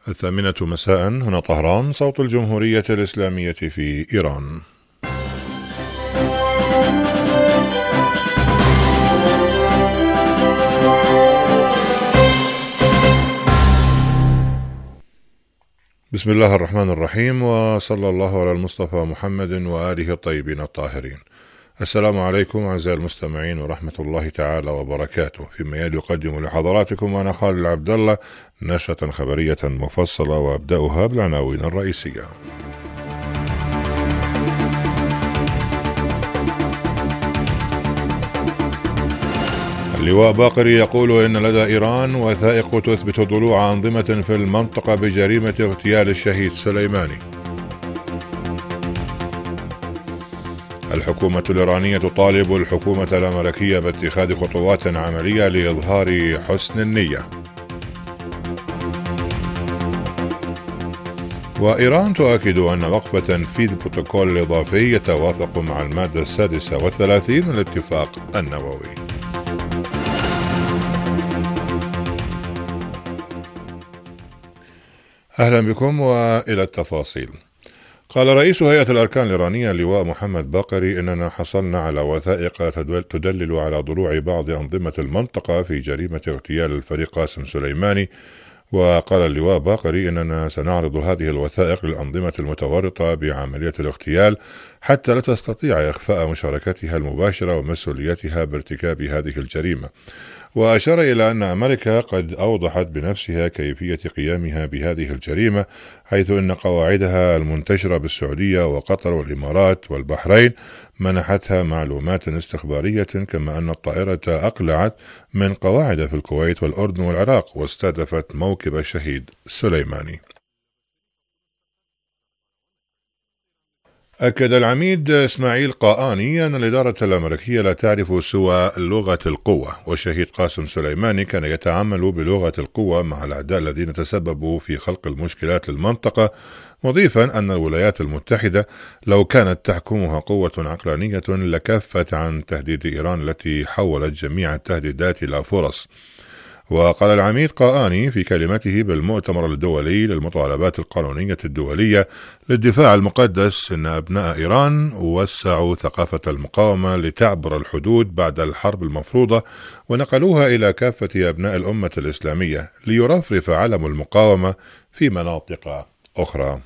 الثامنة مساء، هنا طهران، صوت الجمهورية الإسلامية في إيران. بسم الله الرحمن الرحيم، وصلى الله على المصطفى محمد وآله الطيبين الطاهرين. السلام عليكم أعزائي المستمعين ورحمة الله تعالى وبركاته. فيما يلي يقدم لحضراتكم أنا خالد عبد الله نشرة خبرية مفصلة، وأبدأها بالعناوين الرئيسية. اللواء باقري يقول إن لدى إيران وثائق تثبت ضلوع أنظمة في المنطقة بجريمة اغتيال الشهيد سليماني. الحكومة الإيرانية تطالب الحكومة الأمريكية باتخاذ خطوات عملية لإظهار حسن النية. وإيران تؤكد أن وقف تنفيذ البروتوكول الإضافي يتوافق مع المادة 36 من الاتفاق النووي. أهلا بكم وإلى التفاصيل. قال رئيس هيئة الأركان الإيرانية اللواء محمد باقري إننا حصلنا على وثائق تدلل على ضلوع بعض أنظمة المنطقة في جريمة اغتيال الفريق قاسم سليماني. وقال اللواء باقري إننا سنعرض هذه الوثائق للأنظمة المتورطة بعملية الاغتيال حتى لا تستطيع إخفاء مشاركتها المباشرة ومسؤوليتها بارتكاب هذه الجريمة. وأشار إلى أن أمريكا قد أوضحت بنفسها كيفية قيامها بهذه الجريمة، حيث أن قواعدها المنتشرة بالسعودية وقطر والإمارات والبحرين منحتها معلومات استخبارية، كما أن الطائرة أقلعت من قواعد في الكويت والأردن والعراق واستهدفت موكب الشهيد سليماني. أكد العميد إسماعيل قاآني أن الإدارة الأمريكية لا تعرف سوى لغة القوة، والشهيد قاسم سليماني كان يتعامل بلغة القوة مع الأعداء الذين تسببوا في خلق المشكلات للمنطقة، مضيفا أن الولايات المتحدة لو كانت تحكمها قوة عقلانية لكفت عن تهديد إيران التي حولت جميع التهديدات إلى فرص. وقال العميد قاآني في كلمته بالمؤتمر الدولي للمطالبات القانونية الدولية للدفاع المقدس إن أبناء إيران وسعوا ثقافة المقاومة لتعبر الحدود بعد الحرب المفروضة ونقلوها إلى كافة أبناء الأمة الإسلامية ليرفرف علم المقاومة في مناطق أخرى.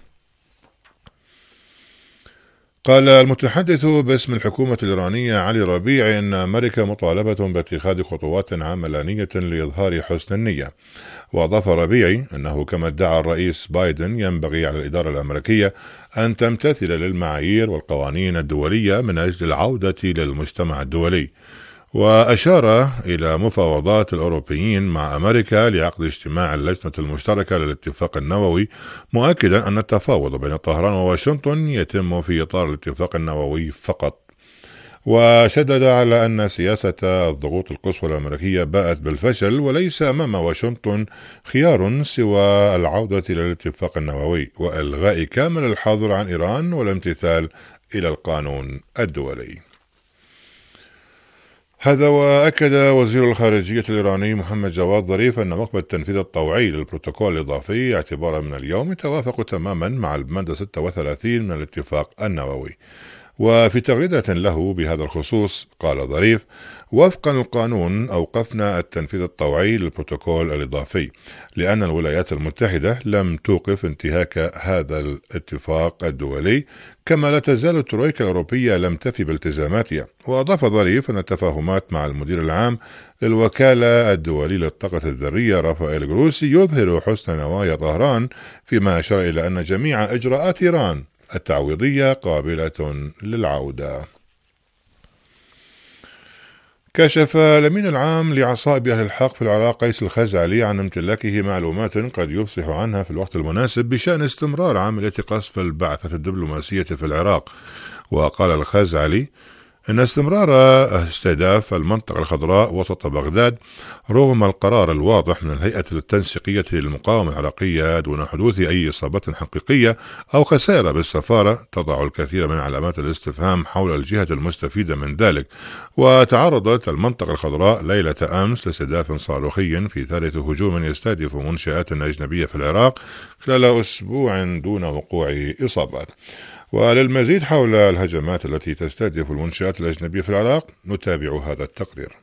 قال المتحدث باسم الحكومة الإيرانية علي ربيع إن أمريكا مطالبة باتخاذ خطوات عملانية لإظهار حسن النية. وأضاف ربيعي أنه كما ادعى الرئيس بايدن ينبغي على الإدارة الأمريكية أن تمتثل للمعايير والقوانين الدولية من أجل العودة للمجتمع الدولي. وأشار إلى مفاوضات الأوروبيين مع أمريكا لعقد اجتماع اللجنة المشتركة للاتفاق النووي، مؤكدا أن التفاوض بين طهران وواشنطن يتم في إطار الاتفاق النووي فقط. وشدد على أن سياسة الضغوط القصوى الأمريكية باءت بالفشل، وليس أمام واشنطن خيار سوى العودة إلى الاتفاق النووي وإلغاء كامل الحظر عن إيران والامتثال إلى القانون الدولي. هذا. وأكد وزير الخارجية الإيراني محمد جواد ظريف أن وقف التنفيذ الطوعي للبروتوكول الإضافي اعتبارا من اليوم يتوافق تماما مع المادة 36 من الاتفاق النووي. وفي تغريدة له بهذا الخصوص قال ظريف: وفقا القانون أوقفنا التنفيذ الطوعي للبروتوكول الإضافي لأن الولايات المتحدة لم توقف انتهاك هذا الاتفاق الدولي، كما لا تزال الترويكا الأوروبية لم تفي بالتزاماتها. وأضاف ظريف أن التفاهمات مع المدير العام للوكالة الدولية للطاقة الذرية رافائيل جروسي يظهر حسن نوايا طهران، فيما أشار إلى أن جميع إجراءات إيران التعويضية قابلة للعودة. كشف الأمين العام لعصائب أهل الحق في العراق قيس الخزعلي عن امتلاكه معلومات قد يفصح عنها في الوقت المناسب بشأن استمرار عملية قصف البعثة الدبلوماسية في العراق. وقال الخزعلي إن استمرار استهداف المنطقة الخضراء وسط بغداد رغم القرار الواضح من الهيئة التنسيقية للمقاومة العراقية دون حدوث أي إصابات حقيقية أو خسائر بالسفارة تضع الكثير من علامات الاستفهام حول الجهة المستفيدة من ذلك. وتعرضت المنطقة الخضراء ليلة أمس لاستهداف صاروخي في ثالث هجوم يستهدف منشآت أجنبية في العراق خلال أسبوع دون وقوع إصابات. وللمزيد حول الهجمات التي تستهدف المنشآت الأجنبية في العراق نتابع هذا التقرير.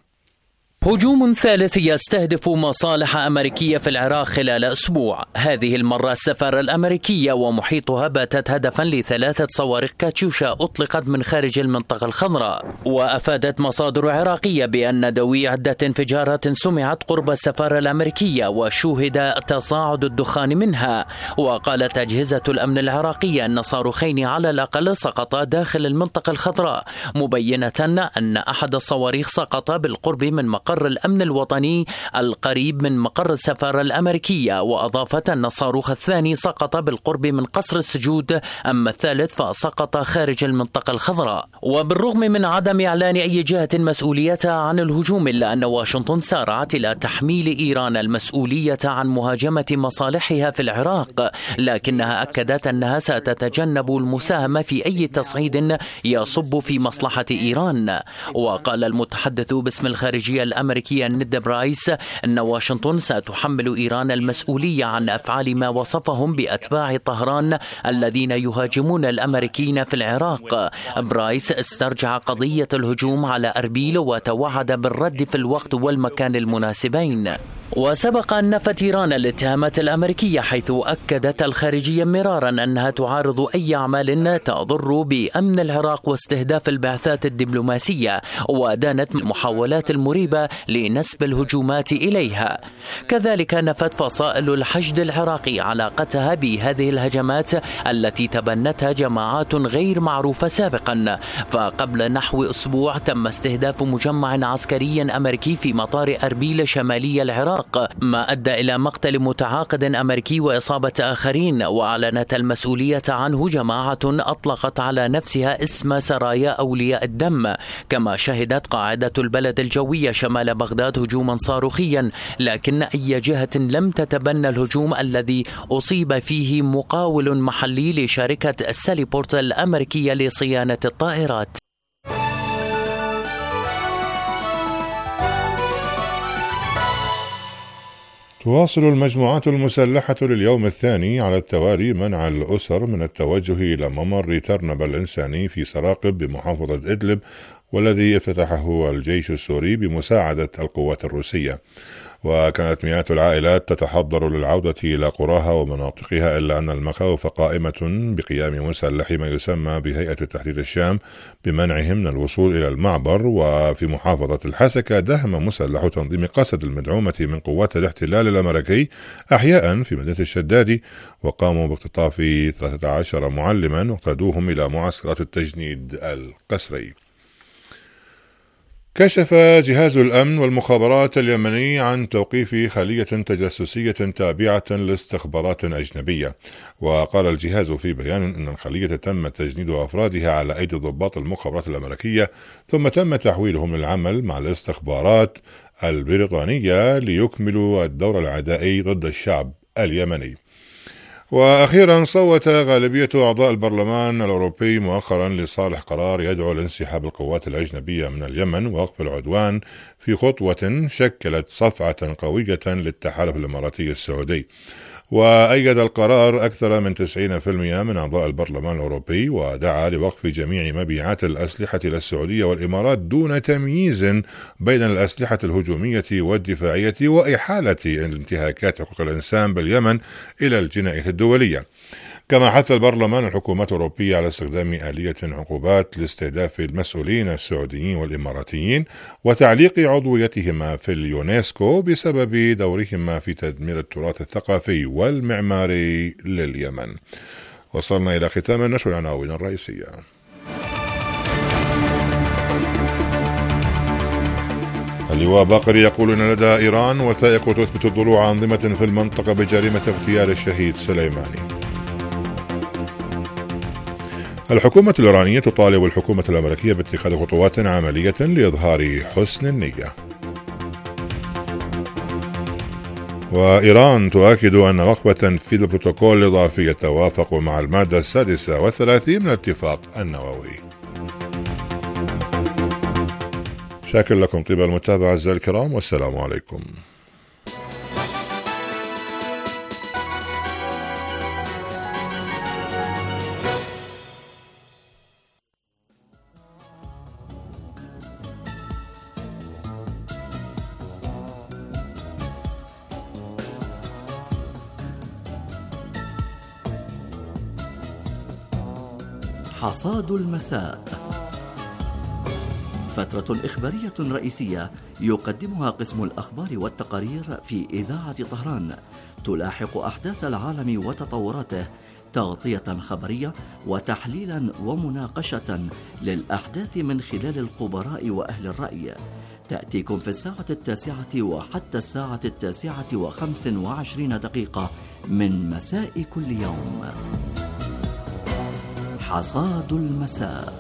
هجوم ثالث يستهدف مصالح أمريكية في العراق خلال أسبوع. هذه المرة السفارة الأمريكية ومحيطها باتت هدفا ل3 صواريخ كاتيوشا أطلقت من خارج المنطقة الخضراء. وأفادت مصادر عراقية بأن دوي عدة انفجارات سمعت قرب السفارة الأمريكية وشوهد تصاعد الدخان منها. وقالت أجهزة الأمن العراقية أن صاروخين على الأقل سقطا داخل المنطقة الخضراء، مبينة أن أحد الصواريخ سقط بالقرب من مقر الأمن الوطني القريب من مقر السفارة الأمريكية. وأضافت أن الصاروخ الثاني سقط بالقرب من قصر السجود، أما الثالث فسقط خارج المنطقة الخضراء. وبالرغم من عدم إعلان أي جهة مسؤوليتها عن الهجوم، إلا أن واشنطن سارعت إلى تحميل إيران المسؤولية عن مهاجمة مصالحها في العراق، لكنها أكدت أنها ستتجنب المساهمة في أي تصعيد يصب في مصلحة إيران. وقال المتحدث باسم الخارجية الأمريكية نيد برايس أن واشنطن ستحمل إيران المسؤولية عن أفعال ما وصفهم بأتباع طهران الذين يهاجمون الأمريكيين في العراق. برايس استرجع قضية الهجوم على أربيل وتوعد بالرد في الوقت والمكان المناسبين. وسبق أن نفت إيران الاتهامات الأمريكية، حيث أكدت الخارجية مرارا أنها تعارض أي أعمال تضر بأمن العراق واستهداف البعثات الدبلوماسية، وأدانت المحاولات المريبة لنسب الهجومات إليها. كذلك نفت فصائل الحشد العراقي علاقتها بهذه الهجمات التي تبنتها جماعات غير معروفة سابقا. فقبل نحو أسبوع تم استهداف مجمع عسكري أمريكي في مطار أربيل شمالي العراق، ما أدى إلى مقتل متعاقد أمريكي وإصابة آخرين. وأعلنت المسؤولية عنه جماعة أطلقت على نفسها اسم سرايا أولياء الدم. كما شهدت قاعدة البلد الجوية شمال بغداد هجوما صاروخيا، لكن أي جهة لم تتبنى الهجوم الذي أصيب فيه مقاول محلي لشركة الساليبورت الأمريكية لصيانة الطائرات. تواصل المجموعات المسلحة لليوم الثاني على التوالي منع الأسر من التوجه إلى ممر ترنب الإنساني في سراقب بمحافظة إدلب، والذي افتتحه الجيش السوري بمساعدة القوات الروسية. وكانت مئات العائلات تتحضر للعودة إلى قراها ومناطقها، إلا أن المخاوف قائمة بقيام مسلحي ما يسمى بهيئة تحرير الشام بمنعهم من الوصول إلى المعبر. وفي محافظة الحسكة دهم مسلح تنظيم قسد المدعومة من قوات الاحتلال الأمريكي أحياء في مدينة الشدادي، وقاموا باختطاف 13 معلما واقتادوهم إلى معسكرات التجنيد القسري. كشف جهاز الأمن والمخابرات اليمني عن توقيف خلية تجسسية تابعة لاستخبارات أجنبية. وقال الجهاز في بيان أن الخلية تم تجنيد أفرادها على أيدي ضباط المخابرات الأمريكية، ثم تم تحويلهم للعمل مع الاستخبارات البريطانية ليكملوا الدور العدائي ضد الشعب اليمني. وأخيرا صوت غالبية أعضاء البرلمان الأوروبي مؤخرا لصالح قرار يدعو لانسحاب القوات الأجنبية من اليمن ووقف العدوان، في خطوة شكلت صفعة قوية للتحالف الإماراتي السعودي. وأيد القرار أكثر من 90% من أعضاء البرلمان الأوروبي، ودعا لوقف جميع مبيعات الأسلحة إلى السعودية والإمارات دون تمييز بين الأسلحة الهجومية والدفاعية، وإحالة انتهاكات حقوق الإنسان باليمن إلى الجناية الدولية. كما حث البرلمان الحكومات الأوروبية على استخدام آلية عقوبات لاستهداف المسؤولين السعوديين والإماراتيين وتعليق عضويتهما في اليونسكو بسبب دورهما في تدمير التراث الثقافي والمعماري لليمن. وصلنا إلى ختام النشر العناوين الرئيسية. اللواء باقري يقول أن لدى إيران وثائق تثبت ضلوع أنظمة في المنطقة بجريمة اغتيال الشهيد سليماني. الحكومة الإيرانية تطالب الحكومة الأمريكية باتخاذ خطوات عملية لإظهار حسن النية. وإيران تؤكد أن وقف تنفيذ البروتوكول الإضافي يتوافق مع المادة 36 من الاتفاق النووي. شاكر لكم طيب المتابعة أعزائي الكرام، والسلام عليكم. حصاد المساء، فترة إخبارية رئيسية يقدمها قسم الأخبار والتقارير في إذاعة طهران، تلاحق أحداث العالم وتطوراته، تغطية خبرية وتحليلا ومناقشة للأحداث من خلال الخبراء وأهل الرأي. تأتيكم في الساعة 9 وحتى الساعة 9:25 من مساء كل يوم. حصاد المساء.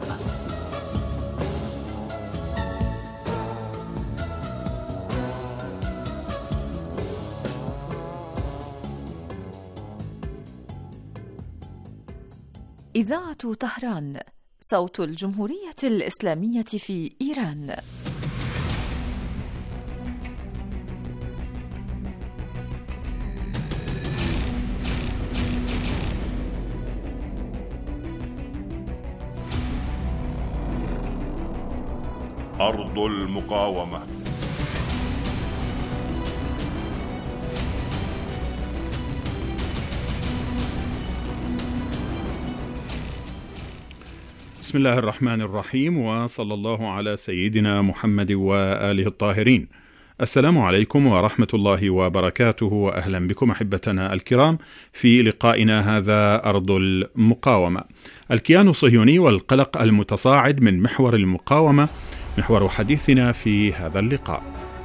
إذاعة طهران، صوت الجمهورية الإسلامية في إيران. أرض المقاومة. بسم الله الرحمن الرحيم، وصلى الله على سيدنا محمد وآله الطاهرين. السلام عليكم ورحمة الله وبركاته، وأهلا بكم أحبتنا الكرام في لقائنا هذا أرض المقاومة. الكيان الصهيوني والقلق المتصاعد من محور المقاومة محور حديثنا في هذا اللقاء.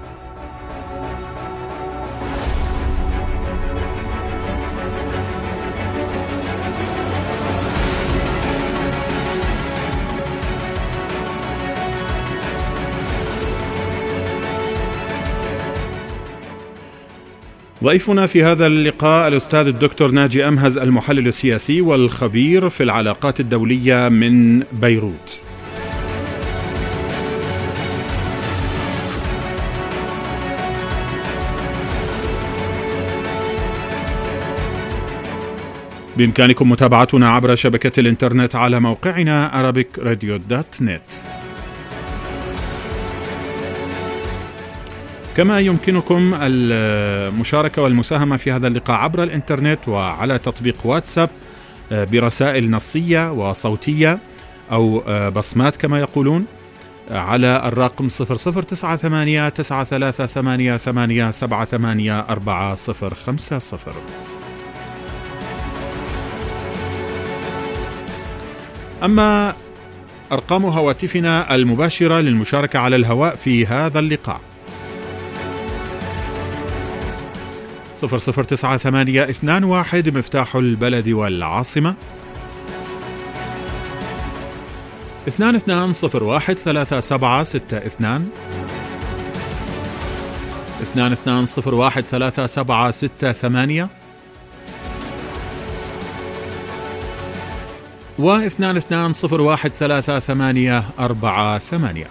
ضيفنا في هذا اللقاء الأستاذ الدكتور ناجي أمهز، المحلل السياسي والخبير في العلاقات الدولية من بيروت. بإمكانكم متابعتنا عبر شبكة الإنترنت على موقعنا arabicradio.net، كما يمكنكم المشاركة والمساهمة في هذا اللقاء عبر الإنترنت وعلى تطبيق واتساب برسائل نصية وصوتية أو بصمات كما يقولون على الرقم 00983888784050. أما أرقام هواتفنا المباشرة للمشاركة على الهواء في هذا اللقاء 009821 مفتاح البلد والعاصمة، 22013762 22013768 و22013848.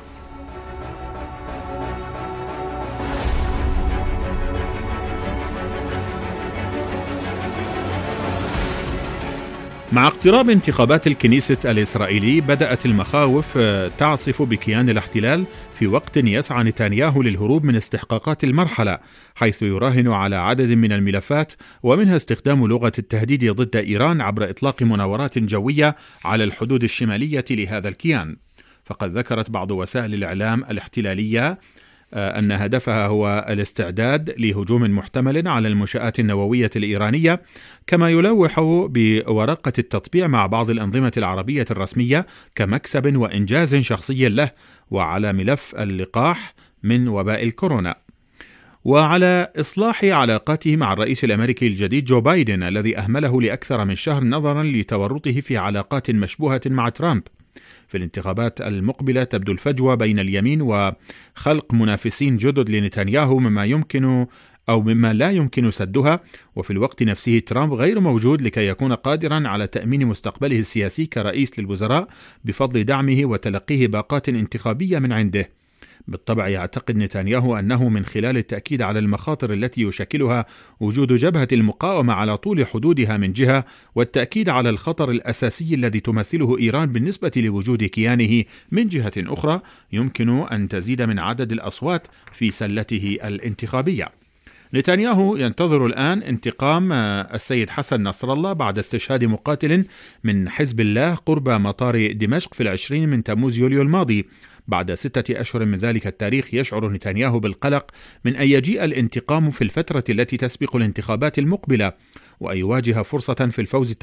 مع اقتراب انتخابات الكنيسة الإسرائيلي بدأت المخاوف تعصف بكيان الاحتلال في وقت يسعى نتنياهو للهروب من استحقاقات المرحلة، حيث يراهن على عدد من الملفات ومنها استخدام لغة التهديد ضد إيران عبر إطلاق مناورات جوية على الحدود الشمالية لهذا الكيان. فقد ذكرت بعض وسائل الإعلام الاحتلالية أن هدفها هو الاستعداد لهجوم محتمل على المنشآت النووية الإيرانية، كما يلوح بورقة التطبيع مع بعض الأنظمة العربية الرسمية كمكسب وإنجاز شخصي له، وعلى ملف اللقاح من وباء الكورونا. وعلى إصلاح علاقاته مع الرئيس الأمريكي الجديد جو بايدن الذي أهمله لأكثر من شهر نظرا لتورطه في علاقات مشبوهة مع ترامب. في الانتخابات المقبلة تبدو الفجوة بين اليمين وخلق منافسين جدد لنتنياهو مما لا يمكن سدها، وفي الوقت نفسه ترامب غير موجود لكي يكون قادرا على تأمين مستقبله السياسي كرئيس للوزراء بفضل دعمه وتلقيه باقات انتخابية من عنده. بالطبع يعتقد نتنياهو أنه من خلال التأكيد على المخاطر التي يشكلها وجود جبهة المقاومة على طول حدودها من جهة، والتأكيد على الخطر الأساسي الذي تمثله إيران بالنسبة لوجود كيانه من جهة أخرى، يمكن أن تزيد من عدد الأصوات في سلته الانتخابية. نتنياهو ينتظر الآن انتقام السيد حسن نصر الله بعد استشهاد مقاتل من حزب الله قرب مطار دمشق في 20 من تموز يوليو الماضي. بعد 6 أشهر من ذلك التاريخ يشعر نتنياهو بالقلق من أن يجيء الانتقام في الفترة التي تسبق الانتخابات المقبلة، وأن يواجه فرصة في الفوز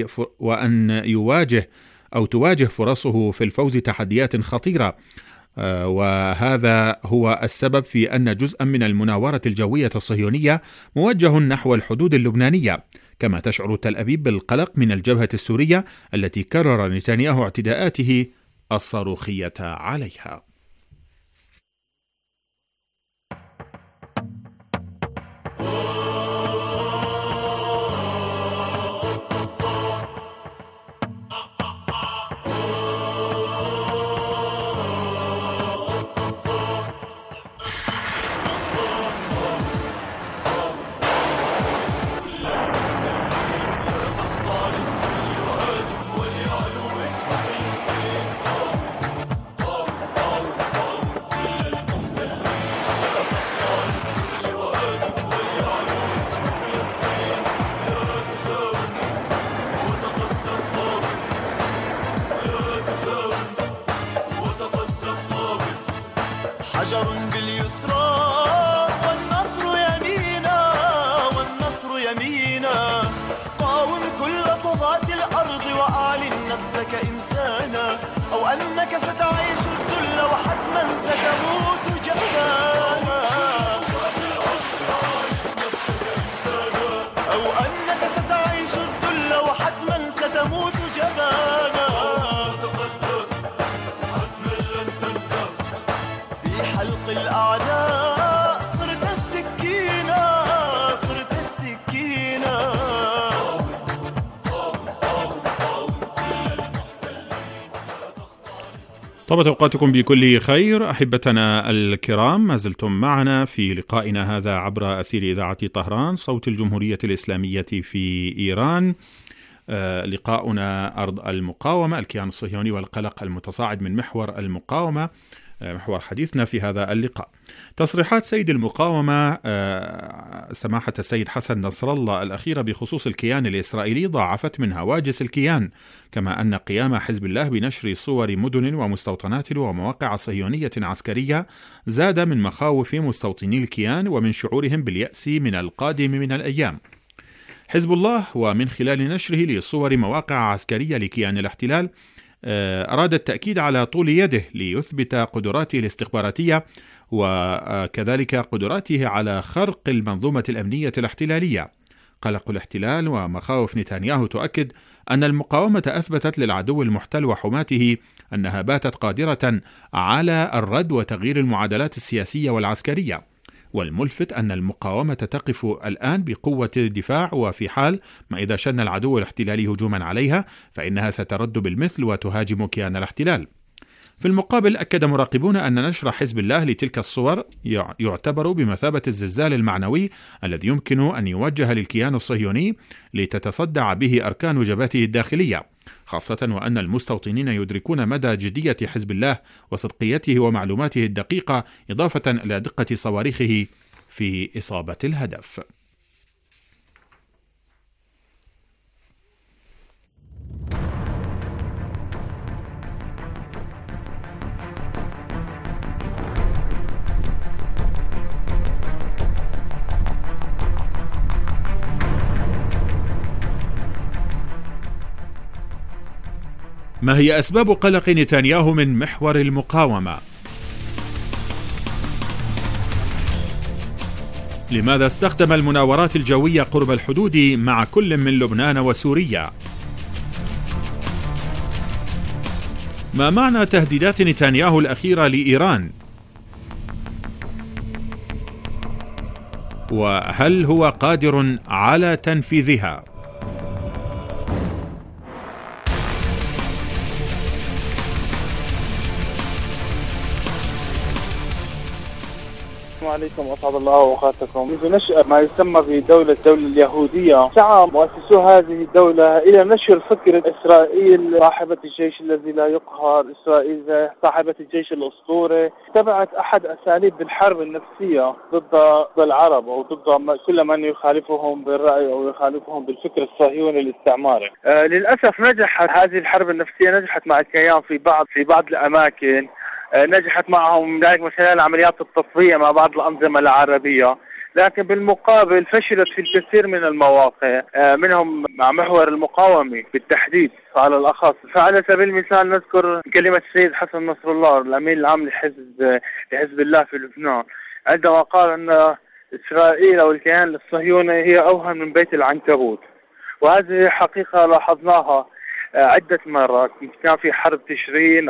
تواجه فرصه في الفوز تحديات خطيرة. وهذا هو السبب في أن جزءا من المناورة الجوية الصهيونية موجه نحو الحدود اللبنانية. كما تشعر تل أبيب بالقلق من الجبهة السورية التي كرر نتنياهو اعتداءاته الصاروخية عليها. حجر باليسرى والنصر يمينا والنصر يمينا، قاوم كل طغاة الأرض وأعلن نفسك إنسانا، أو أنك ستعيش الذل وحتما ستموت جبانا، أو أنك ستعيش الذل وحتما ستموت جبانا. حلق الأعداء صرت السكينة صرت السكينة. طابت أوقاتكم بكل خير أحبتنا الكرام، ما زلتم معنا في لقائنا هذا عبر أثير إذاعة طهران صوت الجمهورية الإسلامية في إيران. لقاؤنا أرض المقاومة، الكيان الصهيوني والقلق المتصاعد من محور المقاومة، محور حديثنا في هذا اللقاء. تصريحات سيد المقاومة سماحة السيد حسن نصر الله الأخيرة بخصوص الكيان الإسرائيلي ضاعفت من هواجس الكيان، كما أن قيام حزب الله بنشر صور مدن ومستوطنات ومواقع صهيونية عسكرية زاد من مخاوف مستوطني الكيان ومن شعورهم باليأس من القادم من الأيام. حزب الله ومن خلال نشره لصور مواقع عسكرية لكيان الاحتلال أراد التأكيد على طول يده ليثبت قدراته الاستخباراتية وكذلك قدراته على خرق المنظومة الأمنية الاحتلالية. قلق الاحتلال ومخاوف نتنياهو تؤكد أن المقاومة أثبتت للعدو المحتل وحماته أنها باتت قادرة على الرد وتغيير المعادلات السياسية والعسكرية. والملفت أن المقاومة تقف الآن بقوة الدفاع، وفي حال ما إذا شن العدو الاحتلالي هجوما عليها فإنها سترد بالمثل وتهاجم كيان الاحتلال. في المقابل أكد مراقبون أن نشر حزب الله لتلك الصور يعتبر بمثابة الزلزال المعنوي الذي يمكن أن يوجه للكيان الصهيوني لتتصدع به أركان جبهته الداخلية، خاصة وأن المستوطنين يدركون مدى جدية حزب الله وصدقيته ومعلوماته الدقيقة، إضافة إلى دقة صواريخه في إصابة الهدف. ما هي أسباب قلق نتنياهو من محور المقاومة؟ لماذا استخدم المناورات الجوية قرب الحدود مع كل من لبنان وسوريا؟ ما معنى تهديدات نتنياهو الأخيرة لإيران؟ وهل هو قادر على تنفيذها؟ السلام عليكم، أسعد الله أوقاتكم. منذ نشأة ما يسمى بالدولة اليهودية، سعى مؤسسو هذه الدولة إلى نشر فكرة إسرائيل صاحبة الجيش الذي لا يقهر، إسرائيل صاحبة الجيش الأسطوري. اتبعت أحد أساليب الحرب النفسية ضد العرب أو ضد كل من يخالفهم بالرأي أو يخالفهم بالفكر الصهيوني الاستعماري. للأسف نجحت هذه الحرب النفسية، نجحت مع الكيان في بعض الأماكن، نجحت معهم ذلك من خلال عمليات التصفية مع بعض الأنظمة العربية، لكن بالمقابل فشلت في الكثير من المواقع، منهم مع محور المقاومة بالتحديد على الأخص. فعلى سبيل المثال نذكر كلمة السيد حسن نصر الله الأمين العام لحزب الله في لبنان، عندما قال أن إسرائيل أو الكيان الصهيوني هي أوهن من بيت العنكبوت. وهذه حقيقة لاحظناها عدة مرات، كان في حرب تشرين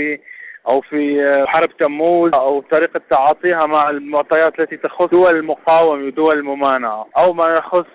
أو في حرب تموز، أو طريقة تعاطيها مع المعطيات التي تخص دول المقاومة ودول الممانعة، أو ما يخص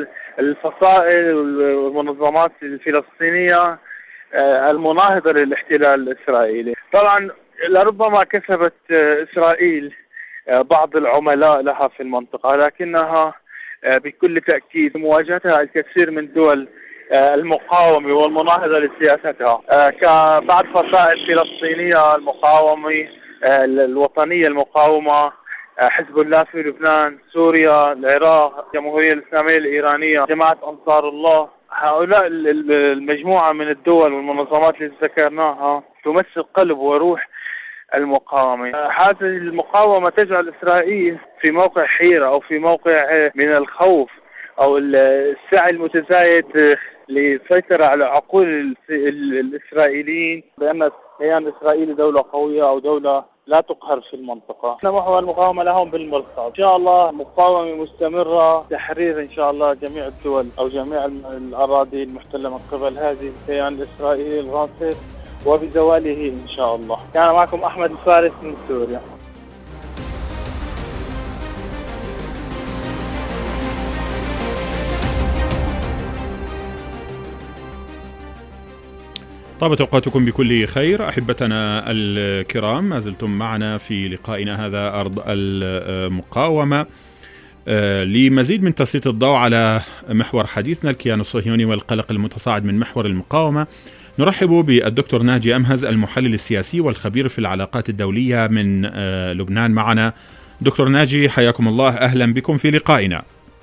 الفصائل والمنظمات الفلسطينية المناهضة للاحتلال الإسرائيلي. طبعا لربما كسبت إسرائيل بعض العملاء لها في المنطقة، لكنها بكل تأكيد مواجهتها الكثير من دول المقاومة والمناهضة لسياستها، كبعض فصائل فلسطينية المقاومة، الوطنية المقاومة، حزب الله في لبنان، سوريا، العراق، الجمهورية الإسلامية الإيرانية، جماعة أنصار الله. هؤلاء المجموعة من الدول والمنظمات اللي ذكرناها تمثل قلب وروح المقاومة. هذه المقاومة تجعل إسرائيل في موقع حيرة أو في موقع من الخوف أو السعي المتزايد للسيطرة على عقول الإسرائيليين بأن كيان إسرائيلي دولة قوية أو دولة لا تقهر في المنطقة. محور المقاومة لهم بالمرصاد، إن شاء الله مقاومة مستمرة، تحرير إن شاء الله جميع الدول أو جميع الأراضي المحتلة من قبل هذه الكيان الإسرائيلي الغاصب وبزواله إن شاء الله. كان معكم أحمد الفارس من سوريا. طابت أوقاتكم بكل خير أحبتنا الكرام، ما زلتم معنا في لقائنا هذا أرض المقاومة. لمزيد من تسليط الضوء على محور حديثنا الكيان الصهيوني والقلق المتصاعد من محور المقاومة، نرحب بالدكتور ناجي أمهز المحلل السياسي والخبير في العلاقات الدولية من لبنان معنا. دكتور ناجي حياكم الله، أهلا بكم في لقائنا.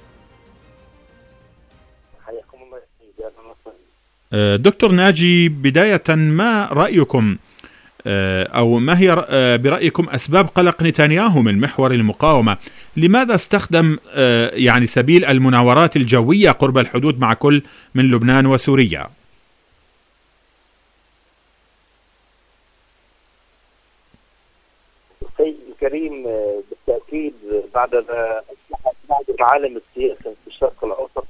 دكتور ناجي، بداية ما رأيكم أو ما هي برأيكم أسباب قلق نتنياهو من محور المقاومة؟ لماذا استخدم يعني سبيل المناورات الجوية قرب الحدود مع كل من لبنان وسوريا؟ سيد الكريم، بالتأكيد بعد العالم السياسي في الشرق الأوسط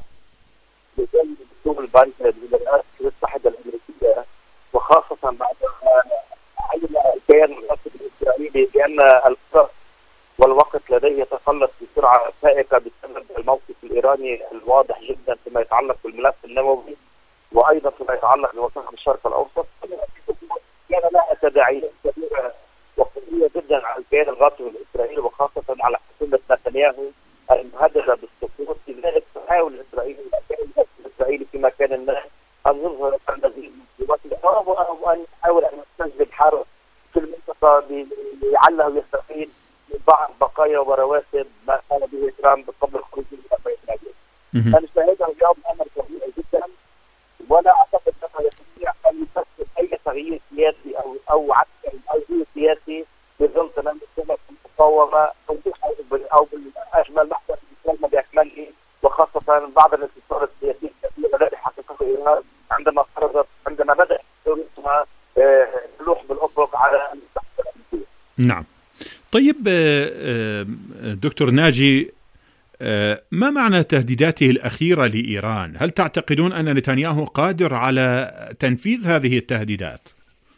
الدول البارزة للولايات المتحدة الأمريكية، وخاصة بعد علم الكيان الغاصب الإسرائيلي بأن الفرص والوقت لديه يتقلص بسرعة فائقة بسبب الموقف الإيراني الواضح جدا فيما يتعلق بالملف النووي، وأيضا فيما يتعلق بمنطقة الشرق الأوسط. كان لها تداعيات كبيرة وقوية جدا على الكيان الغاصب الإسرائيلي، وخاصة على حكومة نتنياهو المهددة بالسقوط. لذلك تحاول الإسرائيلي في مكان الناس أن يظهر المزيد من الحرب وأن يحاول أن يستجلب حرب في المنطقة لعله يستفيد من بعض بقايا ورواسب ما كان به ترامب قبل خروجه من بيت النبي. أنا شاهدها اليوم أمر كبير جدا، ولا أعتقد أنه يستطيع أن يفسر أي تغيير سياسي أو عسكري أو سياسي بظل تمام السنة المقاومة أو بالأجمل محور الإسلام بأكمله، وخاصة بعض الانتصارات السياسية التي حققتها إيران عندما بدأت ثورتها تلوح بالأفق على المستقبل. نعم. طيب دكتور ناجي، ما معنى تهديداته الأخيرة لإيران؟ هل تعتقدون أن نتنياهو قادر على تنفيذ هذه التهديدات؟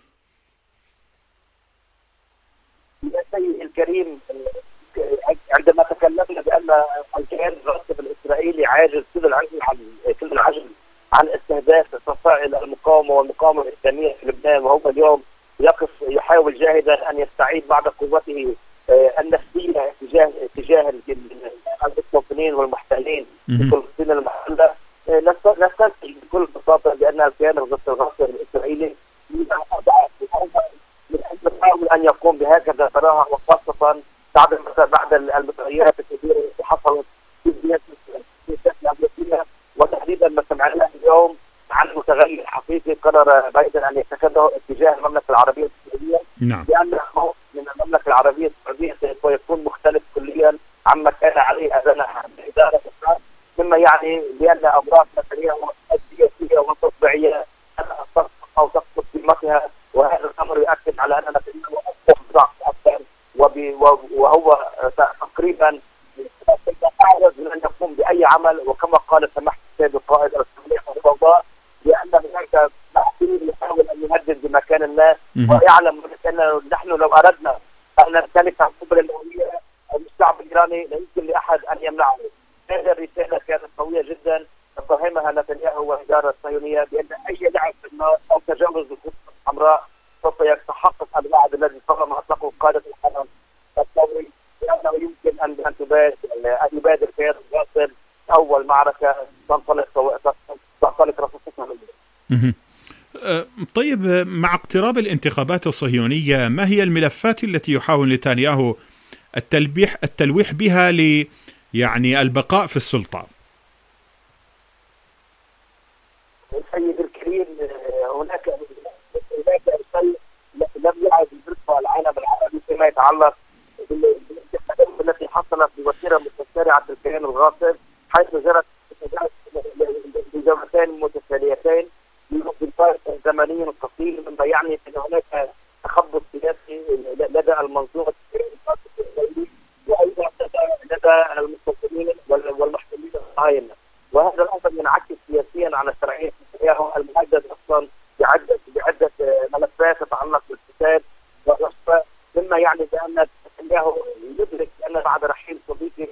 يا سيدي الكريم، عندما تكلمنا بأن الكيان الراتب الإسرائيلي عاجز كل العجز عن استهداف فصائل المقاومة والمقاومة الإسلامية في لبنان، وهو اليوم يحاول جاهدا أن يستعيد بعض قوته النفسية تجاه المستوطنين والمحتلين في فلسطين المحتلة، نستنتج بكل بساطة بأن الكيان الراتب الإسرائيلي يحاول أن يقوم بهكذا تراها، وخاصة بعد المتغيرات الكبيرة التي حصلت في السياسة الأمريكية، وتحديدا ما سمعناه اليوم عن متغير حقيقي قرر بايدن أن يتخذه اتجاه المملكة العربية السعودية. نعم. لأن الخوف من المملكة العربية السعودية سيكون مختلف كليا عما كان عليه أذانها بإدارة الإسلام، مما يعني بأن أوراق نتنياهو السياسية والتطبيعية أو تسقط قيمتها، وهذا الأمر يؤكد على أن نتنياهو ضعف أكثر، وهو تقريبا أعرض من أن يقوم بأي عمل. وكما قال سماحة السيد القائد الرسمي الفوضى بأن هناك محسوب يحاول أن يهدد بمكان ما، ويعلم أن نحن لو أردنا أن نمتلك القدرة الأولية الشعب الإيراني لا يمكن لأحد أن يمنعه. هذه الرسالة كانت قوية جدا فهمها نتنياهو والإدارة الصهيونية بأن أي لعب في النار أو تجاوز الخطوط الحمراء سوف يتحقق الوعد الذي صرم أطلقه قادة الحرم الثوري بأنه يمكن أن يبادر كيان الراتب أول معركة تنطلق رصاصتها منه. طيب، مع اقتراب الانتخابات الصهيونية ما هي الملفات التي يحاول نتنياهو التلويح بها يعني البقاء في السلطة؟ سيد الكريم، هناك إرسال لم يعد يدركها العالم العربي فيما يتعلق بالانتخابات التي حصلت بوتيرة متسارعة الكيان الغاصب، حيث جرت بجولتين متتاليتين بفارق زمني قصير، مما يعني أن هناك تخبط سياسي لدى المنظومة وأيضا لدى المستوطنين والمحتلين الصهاينة، وهذا الأمر ينعكس سياسيا على شرعية نتنياهو المهدد أصلا بعدة ملفات تتعلق بالفساد والرشوة، مما يعني بأن نتنياهو يدرك أن بعد رحيل صديقه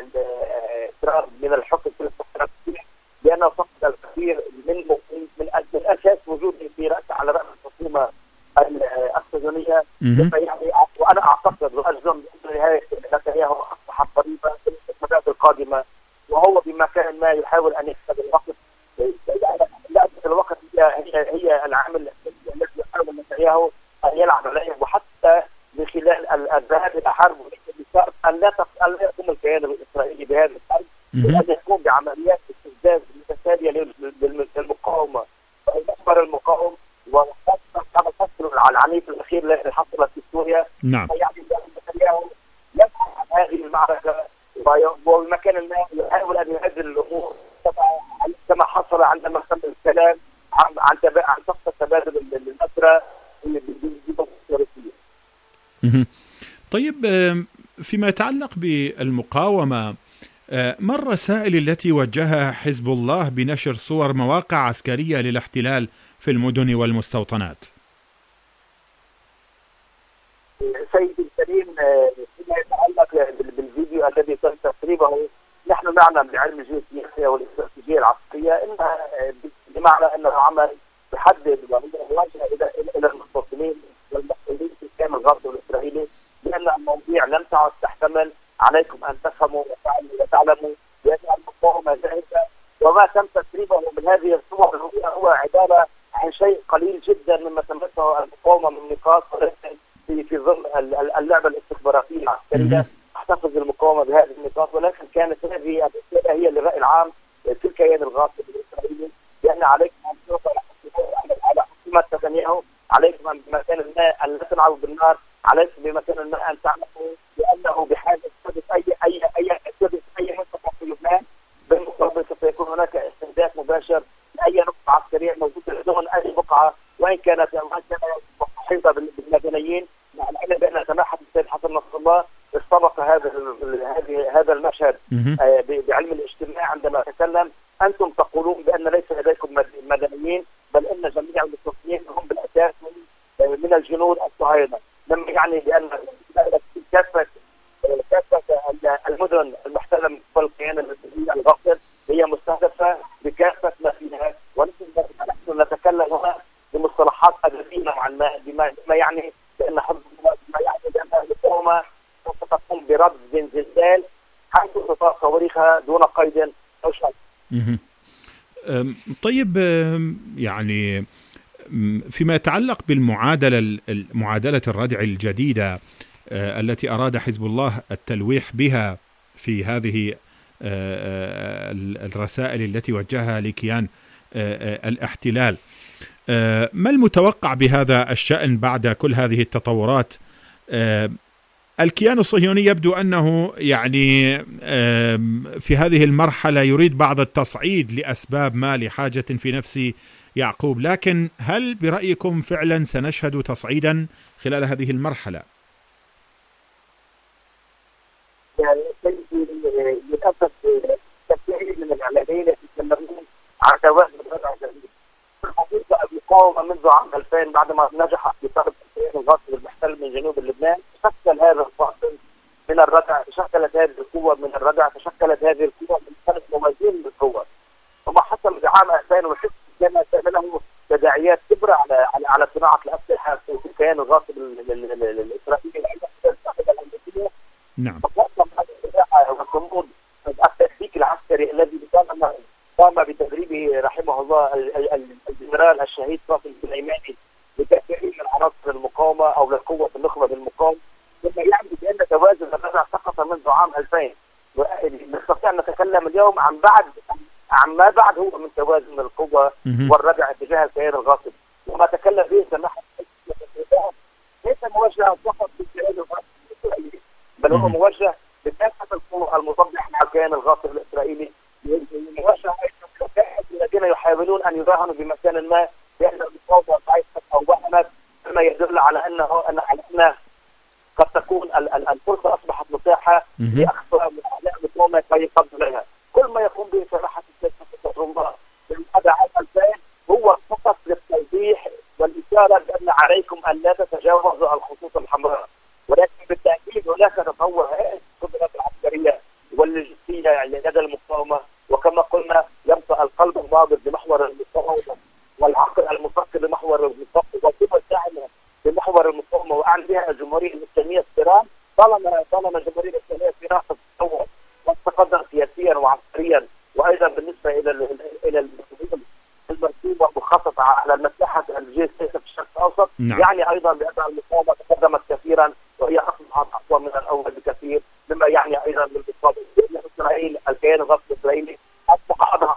من الحكم في الاستقرار بأنه فقد الكثير من أساس وجوده على رأس الحكومة الصهيونية، يعني وأنا أعتقد وأجزم بأن نهاية نتنياهو أصبحت قريبة في الانتخابات القادمة، وهو بمكان ما يحاول أن يكسب الوقت. لأن الوقت هي العامل الذي يحاول نتنياهو أن يلعب عليه، وحتى من خلال الذهاب إلى حرب أن لا يقوم الكيان الإسرائيلي بهذه الحرب، وأن يقوم بعمليات استفزاز متتالية للمقاومة ومحور المقاوم، وخاصة الفصل العنيف الأخير الذي حصل في سوريا. نعم. يعني نتنياهو يبحث عن هذه المعركة، وبمكان ما يحاول أن يهدل الأمور كما حصل عندما تم الكلام عن صفقة تبادل الأسرى بالروسية. طيب، فيما يتعلق بالمقاومة، ما الرسائل التي وجهها حزب الله بنشر صور مواقع عسكرية للاحتلال في المدن والمستوطنات؟ سيدي الكريم، فيما يتعلق بالفيديو الذي تم تسريبه، نحن نعلم بعلم الجيوسياسية والاستراتيجية العسكرية انها بمعنى انه عمل يحدد ومواجهة الى المستوطنين والمحتلين في الكيان الغربي الاسرائيلي، لان المواضيع لم تعد تحتمل. عليكم ان تفهموا وتعلموا بان المقاومة جاهزة، وما تم تسريبه من هذه الصور هو عبارة عن شيء قليل جدا مما تمثله المقاومة من نقاط، ولكن في ظل اللعبة الاستخباراتية العسكرية احتفظ المقاومة بهذه النقاط، ولكن كانت هذه الرسالة هي للرأي العام في الكيان الغاصب الإسرائيلي، لأن عليكم أن تنظر على حكومة نتنياهو، عليكم أن بمكان ما أن لا تلعبوا بالنار، عليكم بمكان ما أن تعلموا بأنه بحاجة أي منطقة في لبنان، بالمقابل سوف يكون هناك استهداف مباشر لأي نقطة عسكرية موجودة ضمن أي بقعة، وإن كانت محيطة بالمدنيين، مع العلم بأن سماحة السيد حسن نصر الله استبق هذا المشهد المشهد بعلم الاجتماع عندما تكلم: أنتم تقولون بأن ليس لديكم مدنيين، بل أن جميع المستوطنين هم بالأساس من الجنود الصهاينة. لما يعني بأن كافة المدن المحتلة من قبل الكيان الإسرائيلي الغاصب هي مستهدفة بكافة ما فيها، ونحن نتكلم هنا بمصطلحات أدبية نوعا ما، بما يعني بأن حزب الله، بما يعني بأن المقاومة سوف تقوم برد زلزال حيث تطاق صواريخها دون قيد أو شك. طيب، يعني فيما يتعلق معادلة الردع الجديدة التي أراد حزب الله التلويح بها في هذه الرسائل التي وجهها لكيان الاحتلال، ما المتوقع بهذا الشأن بعد كل هذه التطورات؟ الكيان الصهيوني يبدو أنه يعني في هذه المرحلة يريد بعض التصعيد لأسباب ما، لحاجة في نفس يعقوب، لكن هل برأيكم فعلا سنشهد تصعيدا خلال هذه المرحلة؟ يعني للأسف كثير من الإعلاميين يتكلمون عن توازن الردع الجديد. الحقيقة المقاومة منذ عام 2000 بعدما نجح في طرد الكيان الغاصب المحتل من جنوب لبنان شكل هذا الفاصل من الردع، تشكلت هذه القوة من الردع، تشكلت هذه القوة من كانت موازين للقوة. وما حصل بعام 2006 كان له تداعيات كبرى على صناعة الأسلحة في الكيان الغاصب الإسرائيلي. نعم. وصمود التكتيك العسكري الذي قام بتدريبه رحمه الله الجنرال الشهيد صافي السليماني لكثير من عناصر المقاومة أو لقوة النخبة بالمقاومة، مما يعني بأن توازن الردع سقط منذ عام 2000. نستطيع أن نتكلم اليوم عن ما بعد هو من توازن القوة والردع تجاه الكيان الغاصب. وما تكلم به سماحة ليس موجه فقط بالكيان الغاصب الإسرائيلي، بل هو موجه بكافة القوى المصدحة مع الكيان الغاصب الإسرائيلي، موجه الذين يحاولون أن يراهنوا بمكان ما بأن المقاومة ضعيفة أو وهنت، مما يدل على أن قد تكون الفرصة أصبحت متاحة لأخطاء من أعداء المقاومة يقضوا لها. كل ما يقوم به سماحة السيد نصر الله في هذا عام 2000 هو فقط للتوضيح والإشارة بأن عليكم أن لا تتجاوزوا الخطوط الحمراء، ولكن بالتأكيد هناك تطور هائل في القدرات العسكرية واللوجستية لدى المقاومة. وكما قلنا يبقى القلب النابض بمحور المقاومة والعقل المفكر بمحور المقاومة والقوة الداعمة بمحور المقاومة، وأعني بها الجمهورية الإسلامية في إيران. طالما الجمهورية الإسلامية في إيران تتطور وتتقدم سياسيا وعسكريا، وأيضا بالنسبة إلى المرسومة مخططة على المساحة الجيوسياسية في الشرق الأوسط، نعم. يعني أيضا بأن المقاومة تقدمت كثيرا وهي أصبحت أقوى من الأول بكثير، مما يعني أيضا بالإصابة إسرائيل الكيان الغاصب الإسرائيلي أصبح أضعف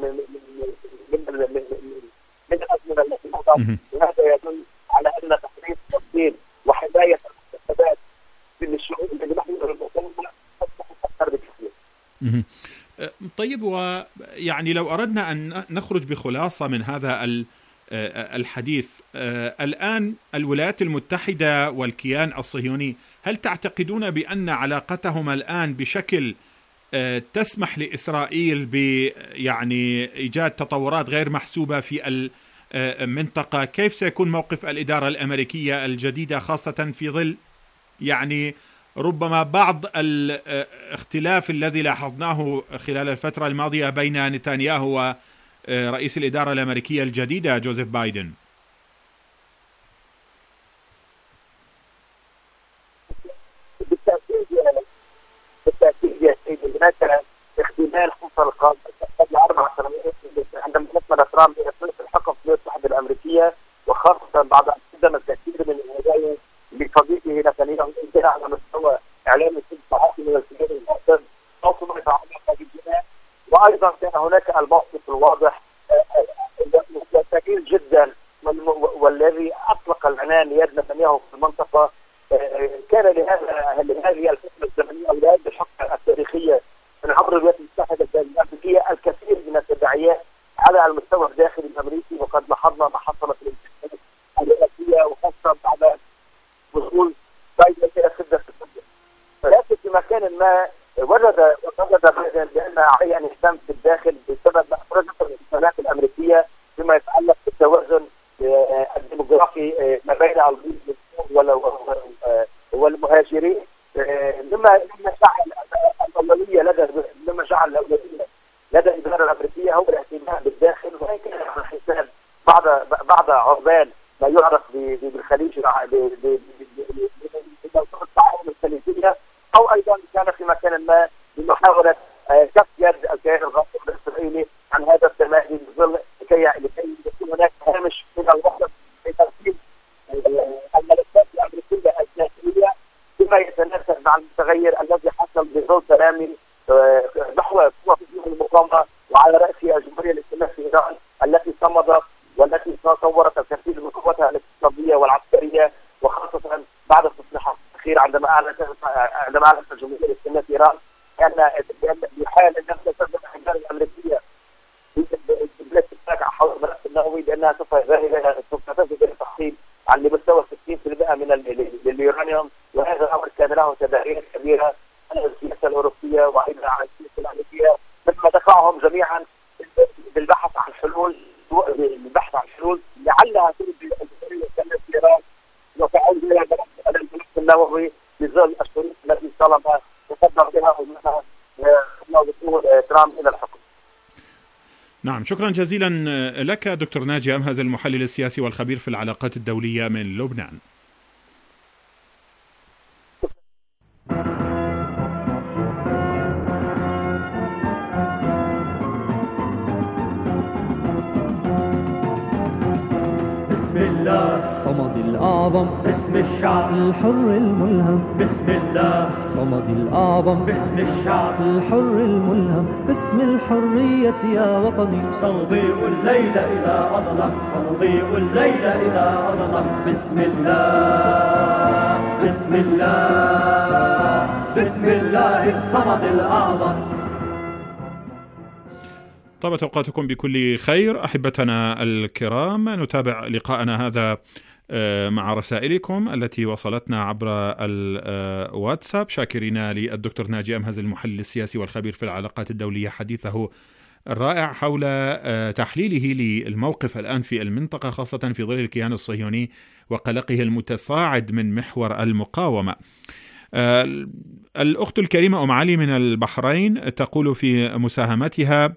من الأزمنة التي مضت. وهذا يدل على أن تحرير فلسطين وحماية المستفاد من الشعوب اللي نحن المقاومة أصبح أكثر بكثير. طيب، ويعني لو أردنا أن نخرج بخلاصة من هذا الحديث، الآن الولايات المتحدة والكيان الصهيوني، هل تعتقدون بأن علاقتهما الآن بشكل تسمح لإسرائيل يعني إيجاد تطورات غير محسوبة في المنطقة؟ كيف سيكون موقف الإدارة الأمريكية الجديدة، خاصة في ظل يعني ربما بعض الاختلاف الذي لاحظناه خلال الفترة الماضية بين نتنياهو ورئيس الإدارة الأمريكية الجديدة جوزيف بايدن؟ بالتأكيد يا سيدي، هناك اختلال حصل قبل 4 سنوات عندما نكمل ترامب في الحكم في الولايات المتحدة الأمريكية، وخاصة بعد أن قدم الكثير من الهدايا لصديقه نتنياهو على مستوى إعلامي صحفي من الكيان الغاصب أو ما يتعلق بالجناح. وأيضا كان هناك الموقف الواضح الثقيل جدا والذي أطلق العنان ليد نتنياهو في المنطقة، كان لهذه الفترة الزمنية أو لهذه الحقبة التاريخية من عبر الولايات المتحدة الأمريكية الكثير من التداعيات على المستوى الداخلي الأمريكي. وقد لاحظنا ما حصل في الانتخابات الرئاسية وخاصة بعد وصول بايدن إلى سدة السدة. ولكن في مكان ما وجد بايدن بأن عليه أن يهتم في الداخل بسبب رجل الاحتمالات الأمريكية فيما يتعلق بالتوازن الديموغرافي ما بين البيض والمهاجرين، مما جعل الأولوية لدى الإدارة الأمريكية هو الاهتمام بالداخل، وإن كان على حساب بعض عربان ما يعرف بالخليج بمنطقة التعاون الخليجية، أو أيضا كان في مكان ما بمحاولة كف يد الكيان الغاصب الإسرائيلي عن هذا التمادي بظل لكي يكون هناك هامش من الوحدة في ترتيب الملفات الأمريكية الداخلية بما يتناسب مع المتغير الذي حصل بظل تنامي نحو قوى المقاومة، وعلى رأسها الجمهورية الإسلامية في إيران التي صمدت والتي طورت الكثير من قوتها الاقتصادية والعسكرية، وخاصة بعد التصريحات الأخيرة عندما أعلنت الجمهورية الإسلامية في إيران أن بحال أن تستخدم الأحجار الأمريكية بلا شك حول الملف النووي بأنها سوف تذهب إلى تحصيل عن لمستوى 60% من اليورانيوم، وهذا الأمر كان له تداعيات كبيرة على السياسة الأوروبية وأيضا على السياسة الأمريكية، مما دفعهم جميعا بالبحث عن حلول لعلها ترد الجمهورية الإسلامية في إيران وتعود إلى الملف النووي بظل الشروط التي طلب وقدر بها دكتور ترامب إلى الحكم. نعم، شكرا جزيلا لك دكتور ناجي أمهز، المحلل السياسي والخبير في العلاقات الدولية من لبنان. الصمد الأعظم باسم الشعب الحر الملهم، باسم الله الصمد الأعظم باسم الشعب الحر الملهم، باسم الحرية يا وطني سنضيء الليل إذا أظلم، سنضيء الليل إذا أظلم، باسم الله باسم الله باسم الله الصمد الأعظم. طابت أوقاتكم بكل خير أحبتنا الكرام، نتابع لقاءنا هذا مع رسائلكم التي وصلتنا عبر الواتساب، شاكرين للدكتور ناجي أمهز المحلل السياسي والخبير في العلاقات الدولية حديثه الرائع حول تحليله للموقف الآن في المنطقة، خاصة في ظل الكيان الصهيوني وقلقه المتصاعد من محور المقاومة. الأخت الكريمة أم علي من البحرين تقول في مساهمتها: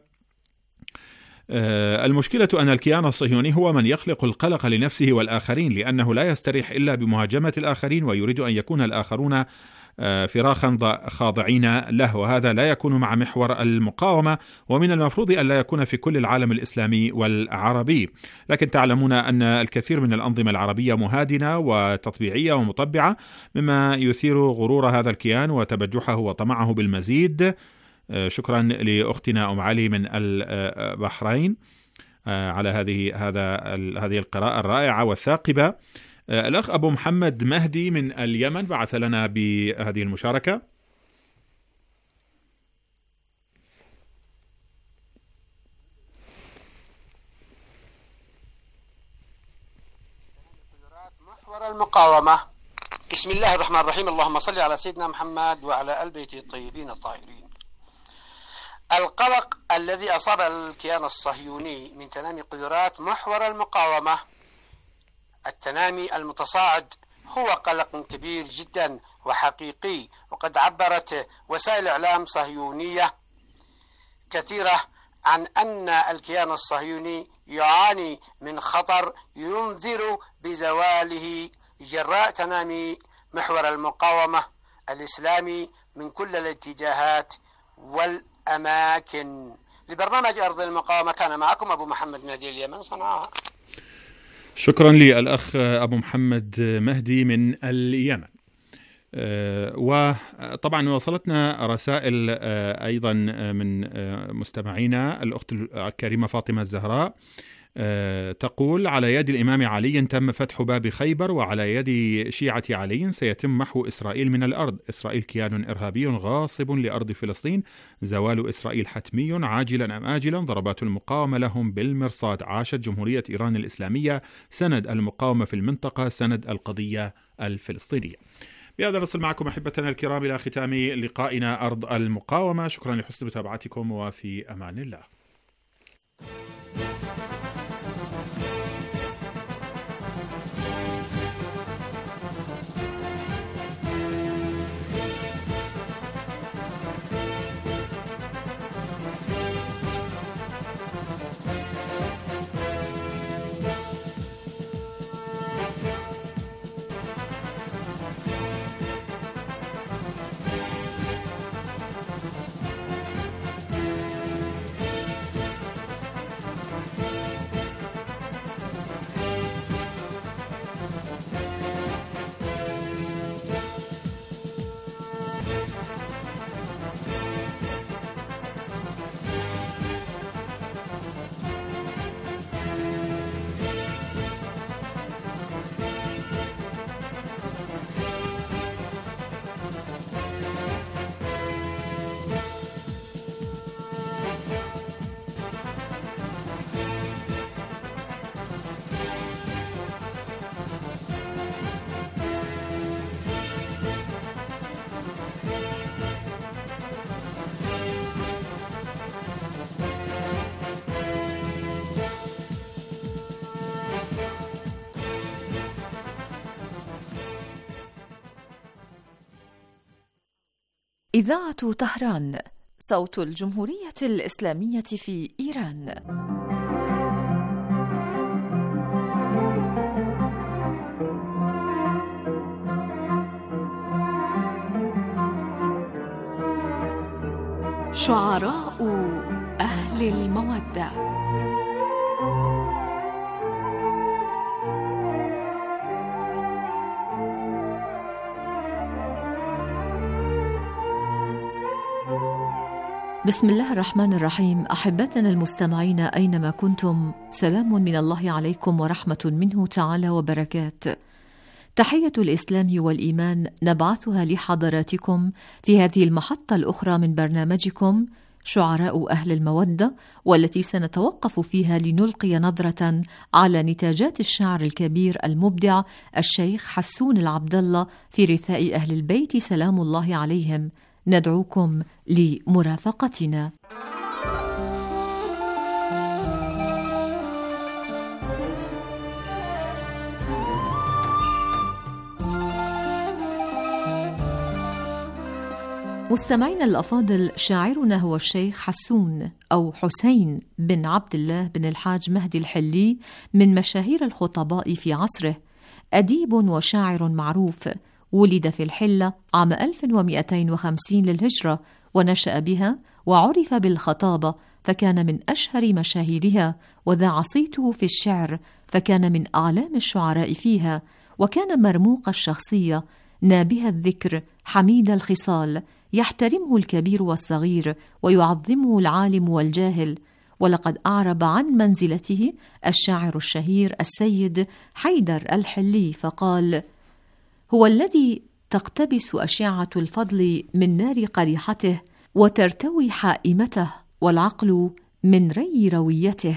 المشكلة أن الكيان الصهيوني هو من يخلق القلق لنفسه والآخرين، لأنه لا يستريح إلا بمهاجمة الآخرين، ويريد أن يكون الآخرون فراخا خاضعين له، وهذا لا يكون مع محور المقاومة، ومن المفروض أن لا يكون في كل العالم الإسلامي والعربي. لكن تعلمون أن الكثير من الأنظمة العربية مهادنة وتطبيعية ومطبعة، مما يثير غرور هذا الكيان وتبجحه وطمعه بالمزيد. شكرا لأختنا أم علي من البحرين على هذه القراءة الرائعة والثاقبة. الأخ أبو محمد مهدي من اليمن بعث لنا بهذه المشاركة. محور المقاومة. بسم الله الرحمن الرحيم، اللهم صل على سيدنا محمد وعلى آل بيته الطيبين الطاهرين. القلق الذي أصاب الكيان الصهيوني من تنامي قدرات محور المقاومة، التنامي المتصاعد، هو قلق كبير جدا وحقيقي، وقد عبرت وسائل إعلام صهيونية كثيرة عن أن الكيان الصهيوني يعاني من خطر ينذر بزواله جراء تنامي محور المقاومة الإسلامي من كل الاتجاهات والأماكن. لبرنامج أرض المقاومة كان معكم أبو محمد مهدي اليمن، صنعاء. شكرا للأخ أبو محمد مهدي من اليمن. وطبعا وصلتنا رسائل أيضا من مستمعينا. الأخت الكريمة فاطمة الزهراء تقول: على يد الإمام علي تم فتح باب خيبر، وعلى يد شيعة علي سيتم محو إسرائيل من الأرض. إسرائيل كيان إرهابي غاصب لأرض فلسطين، زوال إسرائيل حتمي عاجلا أم آجلا، ضربات المقاومة لهم بالمرصاد. عاشت جمهورية إيران الإسلامية، سند المقاومة في المنطقة، سند القضية الفلسطينية. بهذا نصل معكم أحبتنا الكرام إلى ختام لقائنا أرض المقاومة. شكرا لحسن متابعتكم وفي أمان الله. إذاعة طهران، صوت الجمهورية الإسلامية في إيران. شعراء أهل المودة. بسم الله الرحمن الرحيم. أحبتنا المستمعين أينما كنتم، سلام من الله عليكم ورحمة منه تعالى وبركاته. تحية الإسلام والإيمان نبعثها لحضراتكم في هذه المحطة الأخرى من برنامجكم شعراء أهل المودة، والتي سنتوقف فيها لنلقي نظرة على نتاجات الشاعر الكبير المبدع الشيخ حسون العبدالله في رثاء أهل البيت سلام الله عليهم. ندعوكم لمرافقتنا. مستمعينا الأفاضل، شاعرنا هو الشيخ حسون أو حسين بن عبد الله بن الحاج مهدي الحلي، من مشاهير الخطباء في عصره. أديب وشاعر معروف، ولد في الحلة عام 1250 للهجرة، ونشأ بها وعرف بالخطابة، فكان من أشهر مشاهيرها، وذاع صيته في الشعر، فكان من أعلام الشعراء فيها، وكان مرموق الشخصية، نابه الذكر، حميد الخصال، يحترمه الكبير والصغير، ويعظمه العالم والجاهل. ولقد أعرب عن منزلته الشاعر الشهير السيد حيدر الحلي فقال: هو الذي تقتبس أشعة الفضل من نار قريحته، وترتوي حائمته، والعقل من ري رويته.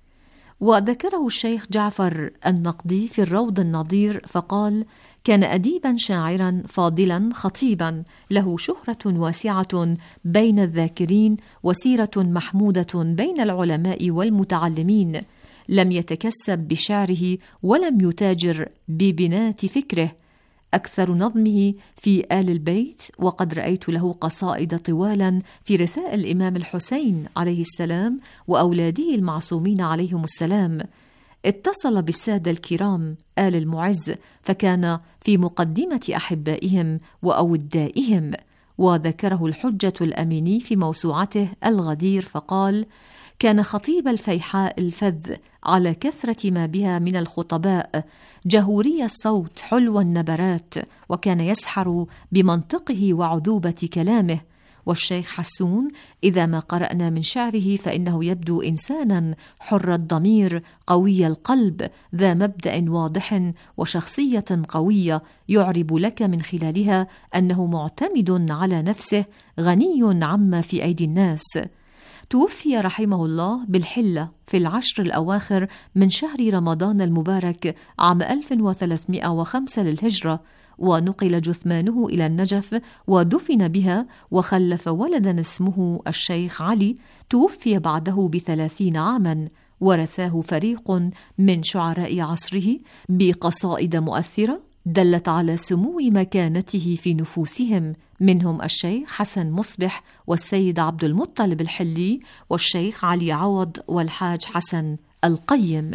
وذكره الشيخ جعفر النقدي في الروض النظير فقال: كان أديبا شاعرا فاضلا خطيبا، له شهرة واسعة بين الذاكرين، وسيرة محمودة بين العلماء والمتعلمين. لم يتكسب بشعره ولم يتاجر ببنات فكره. أكثر نظمه في آل البيت، وقد رأيت له قصائد طوالا في رثاء الإمام الحسين عليه السلام وأولاده المعصومين عليهم السلام. اتصل بالسادة الكرام آل المعز، فكان في مقدمة أحبائهم وأودائهم. وذكره الحجة الأميني في موسوعته الغدير فقال: كان خطيب الفيحاء الفذ على كثرة ما بها من الخطباء، جهوري الصوت حلو النبرات، وكان يسحر بمنطقه وعذوبة كلامه. والشيخ حسون إذا ما قرأنا من شعره فإنه يبدو إنسانا حر الضمير، قوي القلب، ذا مبدأ واضح وشخصية قوية، يعرب لك من خلالها أنه معتمد على نفسه، غني عما في أيدي الناس. توفي رحمه الله بالحلة في العشر الأواخر من شهر رمضان المبارك عام 1305 للهجرة، ونقل جثمانه إلى النجف ودفن بها، وخلف ولدا اسمه الشيخ علي توفي بعده ب30 عاما، ورثاه فريق من شعراء عصره بقصائد مؤثرة دلت على سمو مكانته في نفوسهم، منهم الشيخ حسن مصبح والسيد عبد المطلب الحلي والشيخ علي عوض والحاج حسن القيم.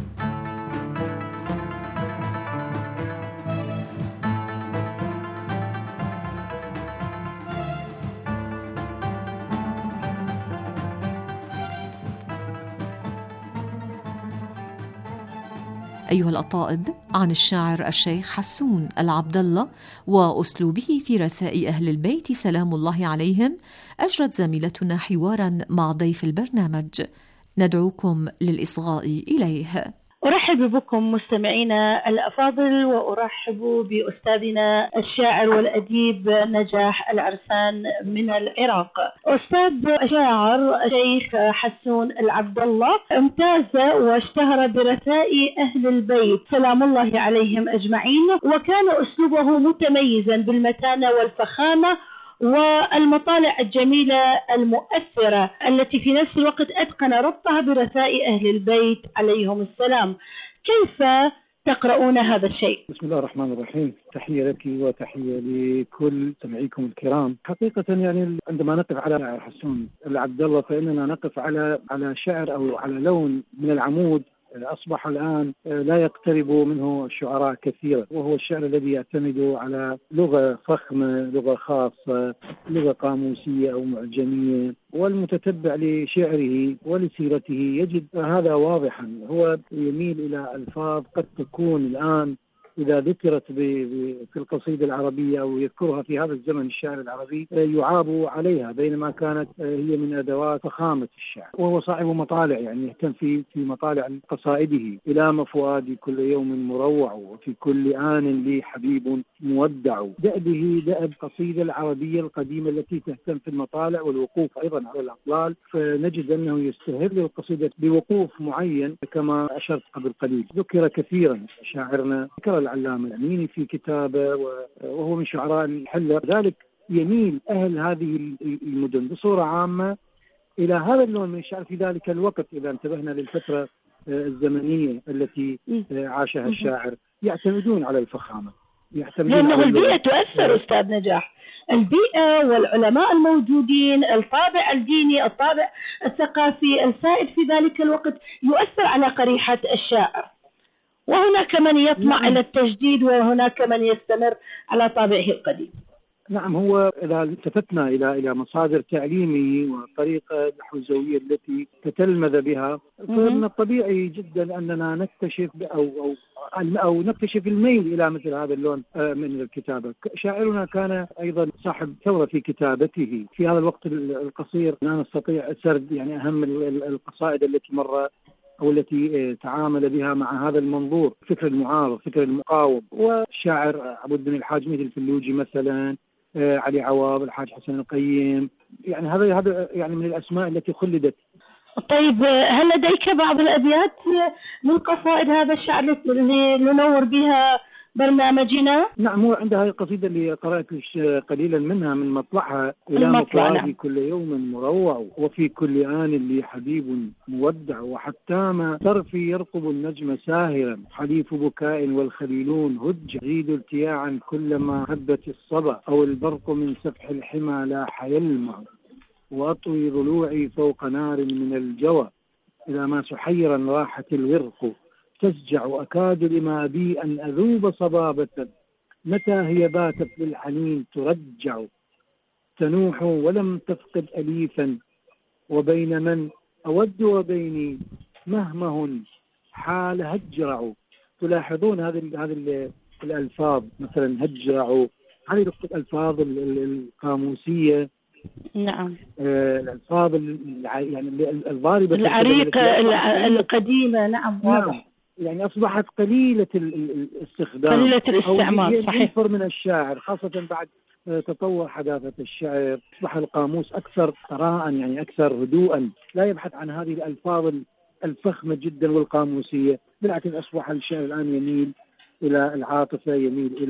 أيها الأطائب، عن الشاعر الشيخ حسون العبدالله وأسلوبه في رثاء أهل البيت سلام الله عليهم، أجرت زميلتنا حوارا مع ضيف البرنامج، ندعوكم للإصغاء إليه. أرحب بكم مستمعينا الأفاضل، وأرحب بأستاذنا الشاعر والأديب نجاح العرسان من العراق. أستاذ شاعر الشيخ حسون العبدالله امتاز واشتهر برثاء أهل البيت سلام الله عليهم أجمعين، وكان أسلوبه متميزا بالمتانة والفخامة والمطالع الجميلة المؤثرة التي في نفس الوقت أتقن ربطها برثاء أهل البيت عليهم السلام. كيف تقرؤون هذا الشيء؟ بسم الله الرحمن الرحيم. تحية لك وتحية لكل سمعيكم الكرام. حقيقة يعني عندما نقف على حسون العبدالله فإننا نقف على شعر أو على لون من العمود أصبح الآن لا يقترب منه الشعراء كثيرا، وهو الشعر الذي يعتمد على لغة فخمة، لغة خاصة، لغة قاموسية أو معجمية، والمتتبع لشعره ولسيرته يجد هذا واضحا. هو يميل إلى ألفاظ قد تكون الآن إذا ذكرت في القصيدة العربية أو يذكرها في هذا الزمن الشاعر العربي يعاب عليها، بينما كانت هي من أدوات فخامة الشعر. وهو صاحب مطالع، يعني يهتم في مطالع قصائده: إلى مفؤادي كل يوم مروع، وفي كل آن لي حبيب مودع. دأبه دأب قصيدة العربية القديمة التي تهتم في المطالع والوقوف أيضا على الأطلال، فنجد أنه يستهل القصيدة بوقوف معين كما أشرت قبل قليل. ذكر كثيرا شاعرنا، ذكر العلامة الأميني في كتابه وهو من شعراء الحلة. ذلك يميل أهل هذه المدن بصورة عامة إلى هذا اللون من الشعر في ذلك الوقت. إذا انتبهنا للفترة الزمنية التي عاشها الشاعر، يعتمدون على الفخامة، لأنه البيئة تؤثر أستاذ نجاح، البيئة والعلماء الموجودين، الطابع الديني، الطابع الثقافي السائد في ذلك الوقت يؤثر على قريحة الشاعر. وهناك من يطمع إلى التجديد، وهناك من يستمر على طابعه القديم. نعم، هو إذا التفتنا إلى مصادر تعليمه والطريقة الحوزوية التي تتلمذ بها، فمن الطبيعي جدا أننا نكتشف أو نكتشف الميل إلى مثل هذا اللون من الكتابة. شاعرنا كان أيضا صاحب ثورة في كتابته في هذا الوقت القصير. لا نستطيع سرد يعني أهم القصائد التي مر أو التي تعامل بها مع هذا المنظور، فكر المعارض، فكر المقاوم. والشاعر عبود بن الحاج مثل الفلوجي مثلا، علي عوض، الحاج حسن القيم، يعني هذا يعني من الأسماء التي خلدت. طيب، هل لديك بعض الأبيات من قصائد هذا الشعر اللي ننور بها برنامجنا؟ نعم، هو عندها القصيدة اللي قرأت قليلا منها من مطلعها: إلى مفؤادي كل يوم مروع، وفي كل آن لي حبيب مودع، وحتى ما طرفي يرقب النجم ساهرا، حليف بكاء والخليلون هج، زيد التياعا كلما هبت الصبا، أو البرق من سفح الحمى لاح يلمع، وأطوي ضلوعي فوق نار من الجوى، إلى ما سحيرا راحت الورق تسجع، أكاد لما بي أن أذوب صبابة، متى هي باتت للحنين ترجع، تنوح ولم تفقد أليفا، وبين من أود وبيني مهمه حال هجرع. تلاحظون هذه الألفاظ، مثلا هجرع، هذه الألفاظ القاموسية. نعم، الألفاظ يعني الضاربة العريقة القديمة. نعم، واضح. يعني أصبحت قليلة الاستخدام، قليلة الاستعمال، صحيح، من الشاعر، خاصة بعد تطور حداثة الشعر. أصبح القاموس أكثر ثراء، يعني أكثر هدوءا، لا يبحث عن هذه الألفاظ الفخمة جدا والقاموسية. بالعكس، أصبح الشعر الآن يميل إلى العاطفة، يميل إلى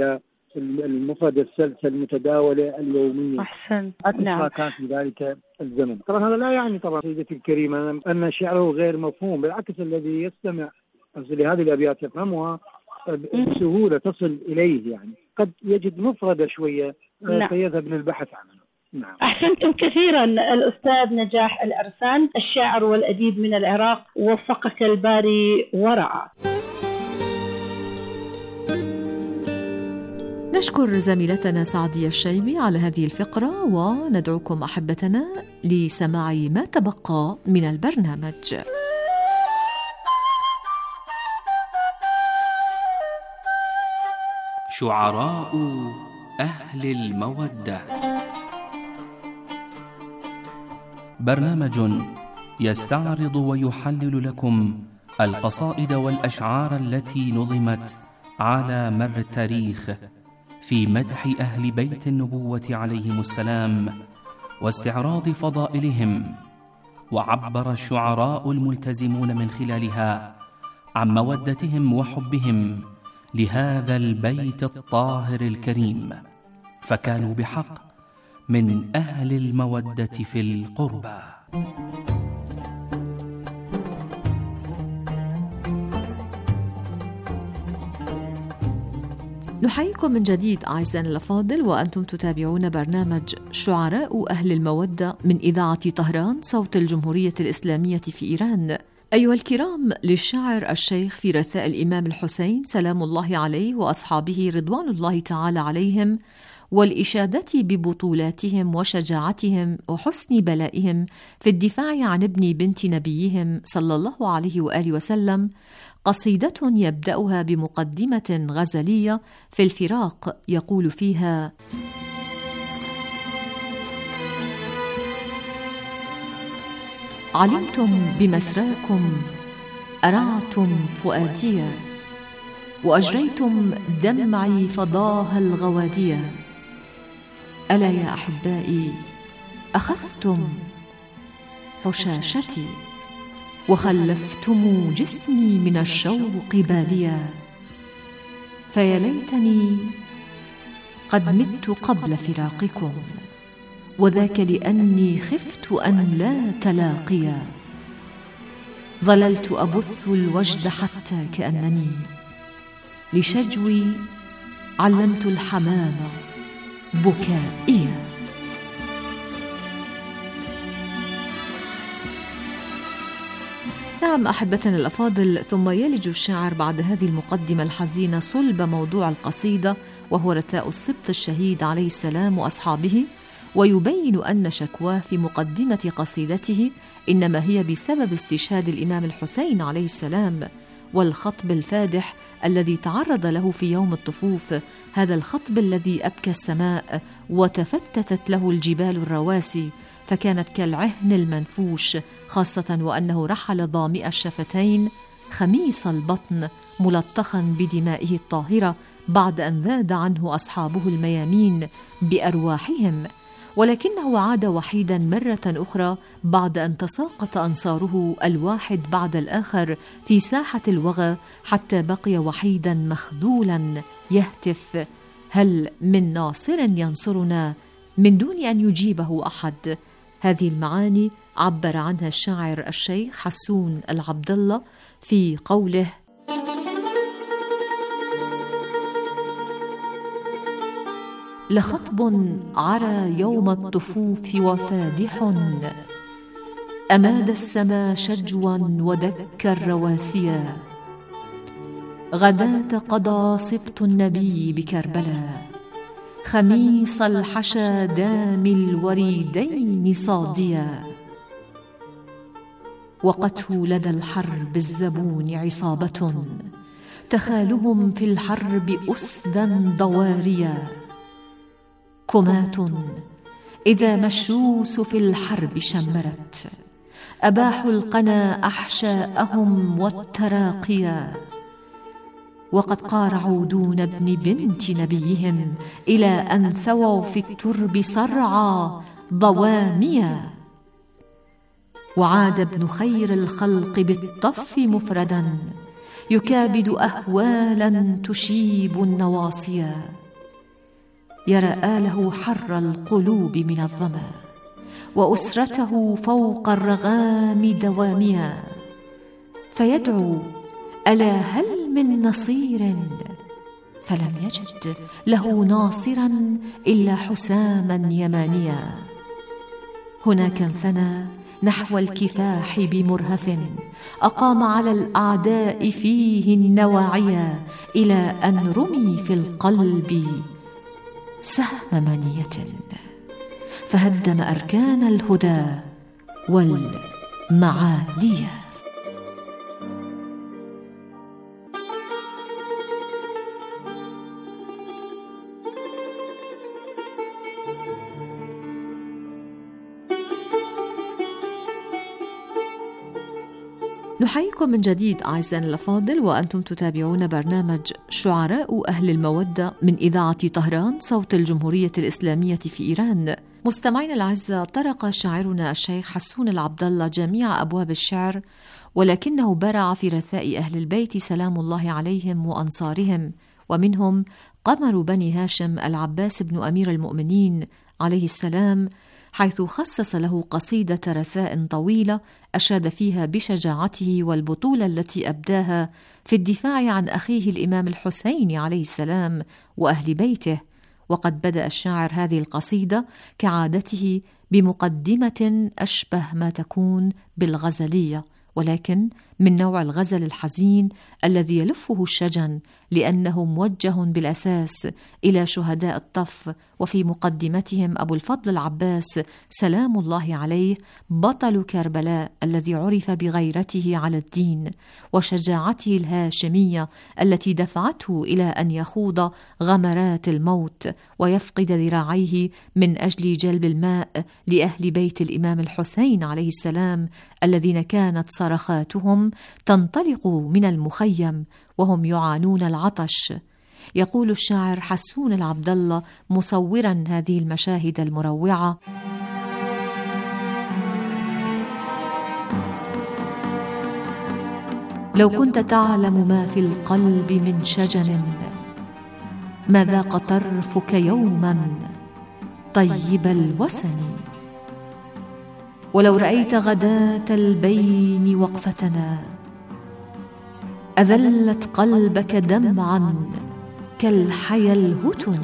المفردة السلسة المتداولة اليومية. أحسن. نعم. كان في ذلك الزمن. طبعا هذا لا يعني طبعا سيدتي الكريمة أن شعره غير مفهوم، بالعكس الذي يستمع لهذه الأبيات يفهمها بسهولة تصل إليه، يعني قد يجد مفردة شوية فيذهب للبحث عنها. نعم. أحسنتم كثيرا الأستاذ نجاح العرسان الشاعر والأديب من العراق، وفقك الباري ورعى. نشكر زميلتنا سعدية الشيبي على هذه الفقرة، وندعوكم أحبتنا لسماع ما تبقى من البرنامج. شعراء أهل المودة، برنامج يستعرض ويحلل لكم القصائد والأشعار التي نظمت على مر التاريخ في مدح أهل بيت النبوة عليهم السلام واستعراض فضائلهم، وعبر الشعراء الملتزمون من خلالها عن مودتهم وحبهم لهذا البيت الطاهر الكريم، فكانوا بحق من أهل المودة في القربى. نحييكم من جديد أعزائنا الأفاضل، وأنتم تتابعون برنامج شعراء أهل المودة من إذاعة طهران صوت الجمهورية الإسلامية في إيران. أيها الكرام، للشاعر الشيخ في رثاء الإمام الحسين سلام الله عليه وأصحابه رضوان الله تعالى عليهم، والإشادة ببطولاتهم وشجاعتهم وحسن بلائهم في الدفاع عن ابن بنت نبيهم صلى الله عليه وآله وسلم، قصيدة يبدأها بمقدمة غزلية في الفراق يقول فيها: علمتم بمسراكم أرعتم فؤاديا، وأجريتم دمعي فضاها الغواديا، ألا يا أحبائي أخذتم حشاشتي، وخلفتم جسمي من الشوق باليا، فيا ليتني قد مت قبل فراقكم، وذاك لأني خفت أن لا تلاقيا، ظللت أبث الوجد حتى كأنني لشجوي علمت الحمام بكائيا. نعم أحبتنا الأفاضل، ثم يلج الشاعر بعد هذه المقدمة الحزينة صلب موضوع القصيدة، وهو رثاء السبط الشهيد عليه السلام وأصحابه، ويبين أن شكواه في مقدمة قصيدته إنما هي بسبب استشهاد الإمام الحسين عليه السلام، والخطب الفادح الذي تعرض له في يوم الطفوف، هذا الخطب الذي أبكى السماء وتفتتت له الجبال الرواسي، فكانت كالعهن المنفوش، خاصة وأنه رحل ضامئ الشفتين خميس البطن ملطخا بدمائه الطاهرة بعد أن ذاد عنه أصحابه الميامين بأرواحهم، ولكنه عاد وحيدا مرة أخرى بعد أن تساقط أنصاره الواحد بعد الآخر في ساحة الوغى، حتى بقي وحيدا مخذولا يهتف: هل من ناصر ينصرنا، من دون أن يجيبه أحد. هذه المعاني عبر عنها الشاعر الشيخ حسون العبدالله في قوله: لخطب عرى يوم الطفوف وفادح، أماد السما شجوا ودك الرواسيا، غداة قضى سبط النبي بكربلاء، خميس الحشا دام الوريدين صاديا، وقته لدى الحرب الزبون عصابة، تخالهم في الحرب أسدا ضواريا، كمات إذا مشروس في الحرب شمرت، أباحوا القنا أحشاءهم والتراقيا، وقد قارعوا دون ابن بنت نبيهم إلى أن ثووا في الترب صرعى ضواميا، وعاد ابن خير الخلق بالطف مفردا، يكابد أهوالا تشيب النواصيا، يرى آله حر القلوب من الظما، وأسرته فوق الرغام دوامها، فيدعو ألا هل من نصير، فلم يجد له ناصرا إلا حساما يمانيا. هناك انثنى نحو الكفاح بمرهف، أقام على الأعداء فيه النواعيا، إلى أن رمي في القلب سهم منية، فهدم أركان الهدى والمعالي. نحييكم من جديد أعزائنا الأفاضل، وأنتم تتابعون برنامج شعراء أهل المودة من إذاعة طهران صوت الجمهورية الإسلامية في إيران. مستمعينا الأعزاء، طرق شاعرنا الشيخ حسون العبدالله جميع أبواب الشعر، ولكنه برع في رثاء أهل البيت سلام الله عليهم وأنصارهم، ومنهم قمر بني هاشم العباس بن أمير المؤمنين عليه السلام، حيث خصص له قصيدة رثاء طويلة أشاد فيها بشجاعته والبطولة التي أبداها في الدفاع عن أخيه الإمام الحسين عليه السلام وأهل بيته. وقد بدأ الشاعر هذه القصيدة كعادته بمقدمة أشبه ما تكون بالغزلية، ولكن من نوع الغزل الحزين الذي يلفه الشجن، لأنه موجه بالأساس إلى شهداء الطف، وفي مقدمتهم أبو الفضل العباس سلام الله عليه، بطل كربلاء الذي عرف بغيرته على الدين وشجاعته الهاشمية التي دفعته إلى أن يخوض غمرات الموت ويفقد ذراعيه من أجل جلب الماء لأهل بيت الإمام الحسين عليه السلام، الذين كانت صرخاتهم تنطلق من المخيم وهم يعانون العطش. يقول الشاعر حسون العبدالله مصورا هذه المشاهد المروعة: لو كنت تعلم ما في القلب من شجن، ما ذاق طرفك يوما طيب الوسن، ولو رأيت غداة البين وقفتنا، أذلت قلبك دمعا كالحيا الهتن.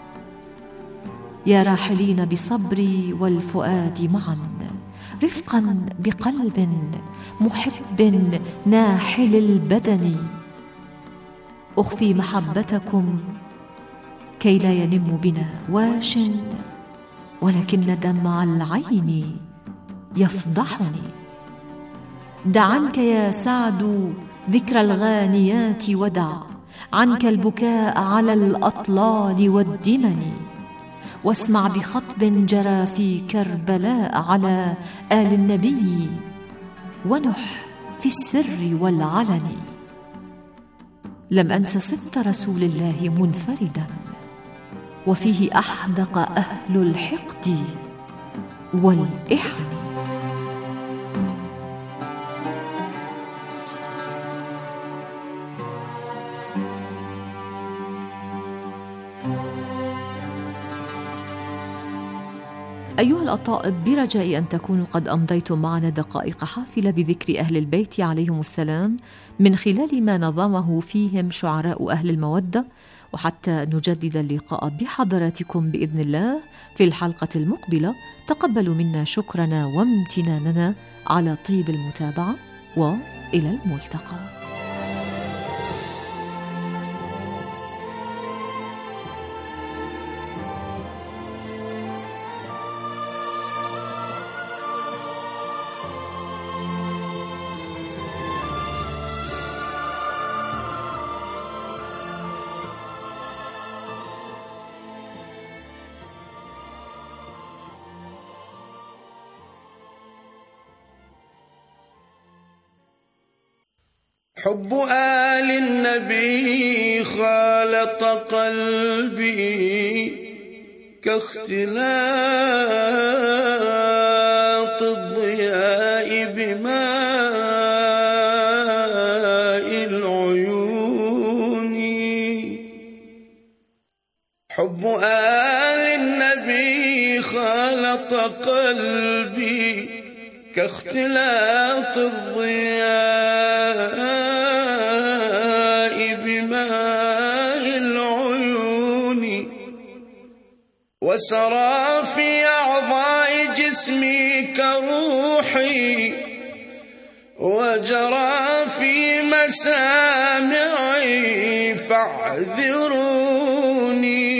يا راحلين بصبري والفؤاد معا، رفقا بقلب محب ناحل البدن، أخفي محبتكم كي لا ينم بنا واش، ولكن دمع العين يفضحني. دع عنك يا سعد ذكر الغانيات، ودع عنك البكاء على الأطلال والدمن، واسمع بخطب جرى في كربلاء على آل النبي، ونح في السر والعلن. لم أنس سبط رسول الله منفردا، وفيه أحدق أهل الحقد والإحن. أيها الأطائب، برجاء أن تكونوا قد أمضيتم معنا دقائق حافلة بذكر أهل البيت عليهم السلام من خلال ما نظمه فيهم شعراء أهل المودة، وحتى نجدد اللقاء بحضراتكم بإذن الله في الحلقة المقبلة، تقبلوا منا شكرنا وامتناننا على طيب المتابعة، وإلى الملتقى. حب آل النبي خالط قلبي كاختلاط الضياء بماء العيون. حب آل قلبي كاختلاط الضياء بماء العيون، وسرى في أعضاء جسمي كروحي، وجرى في مسامعي فاعذروني.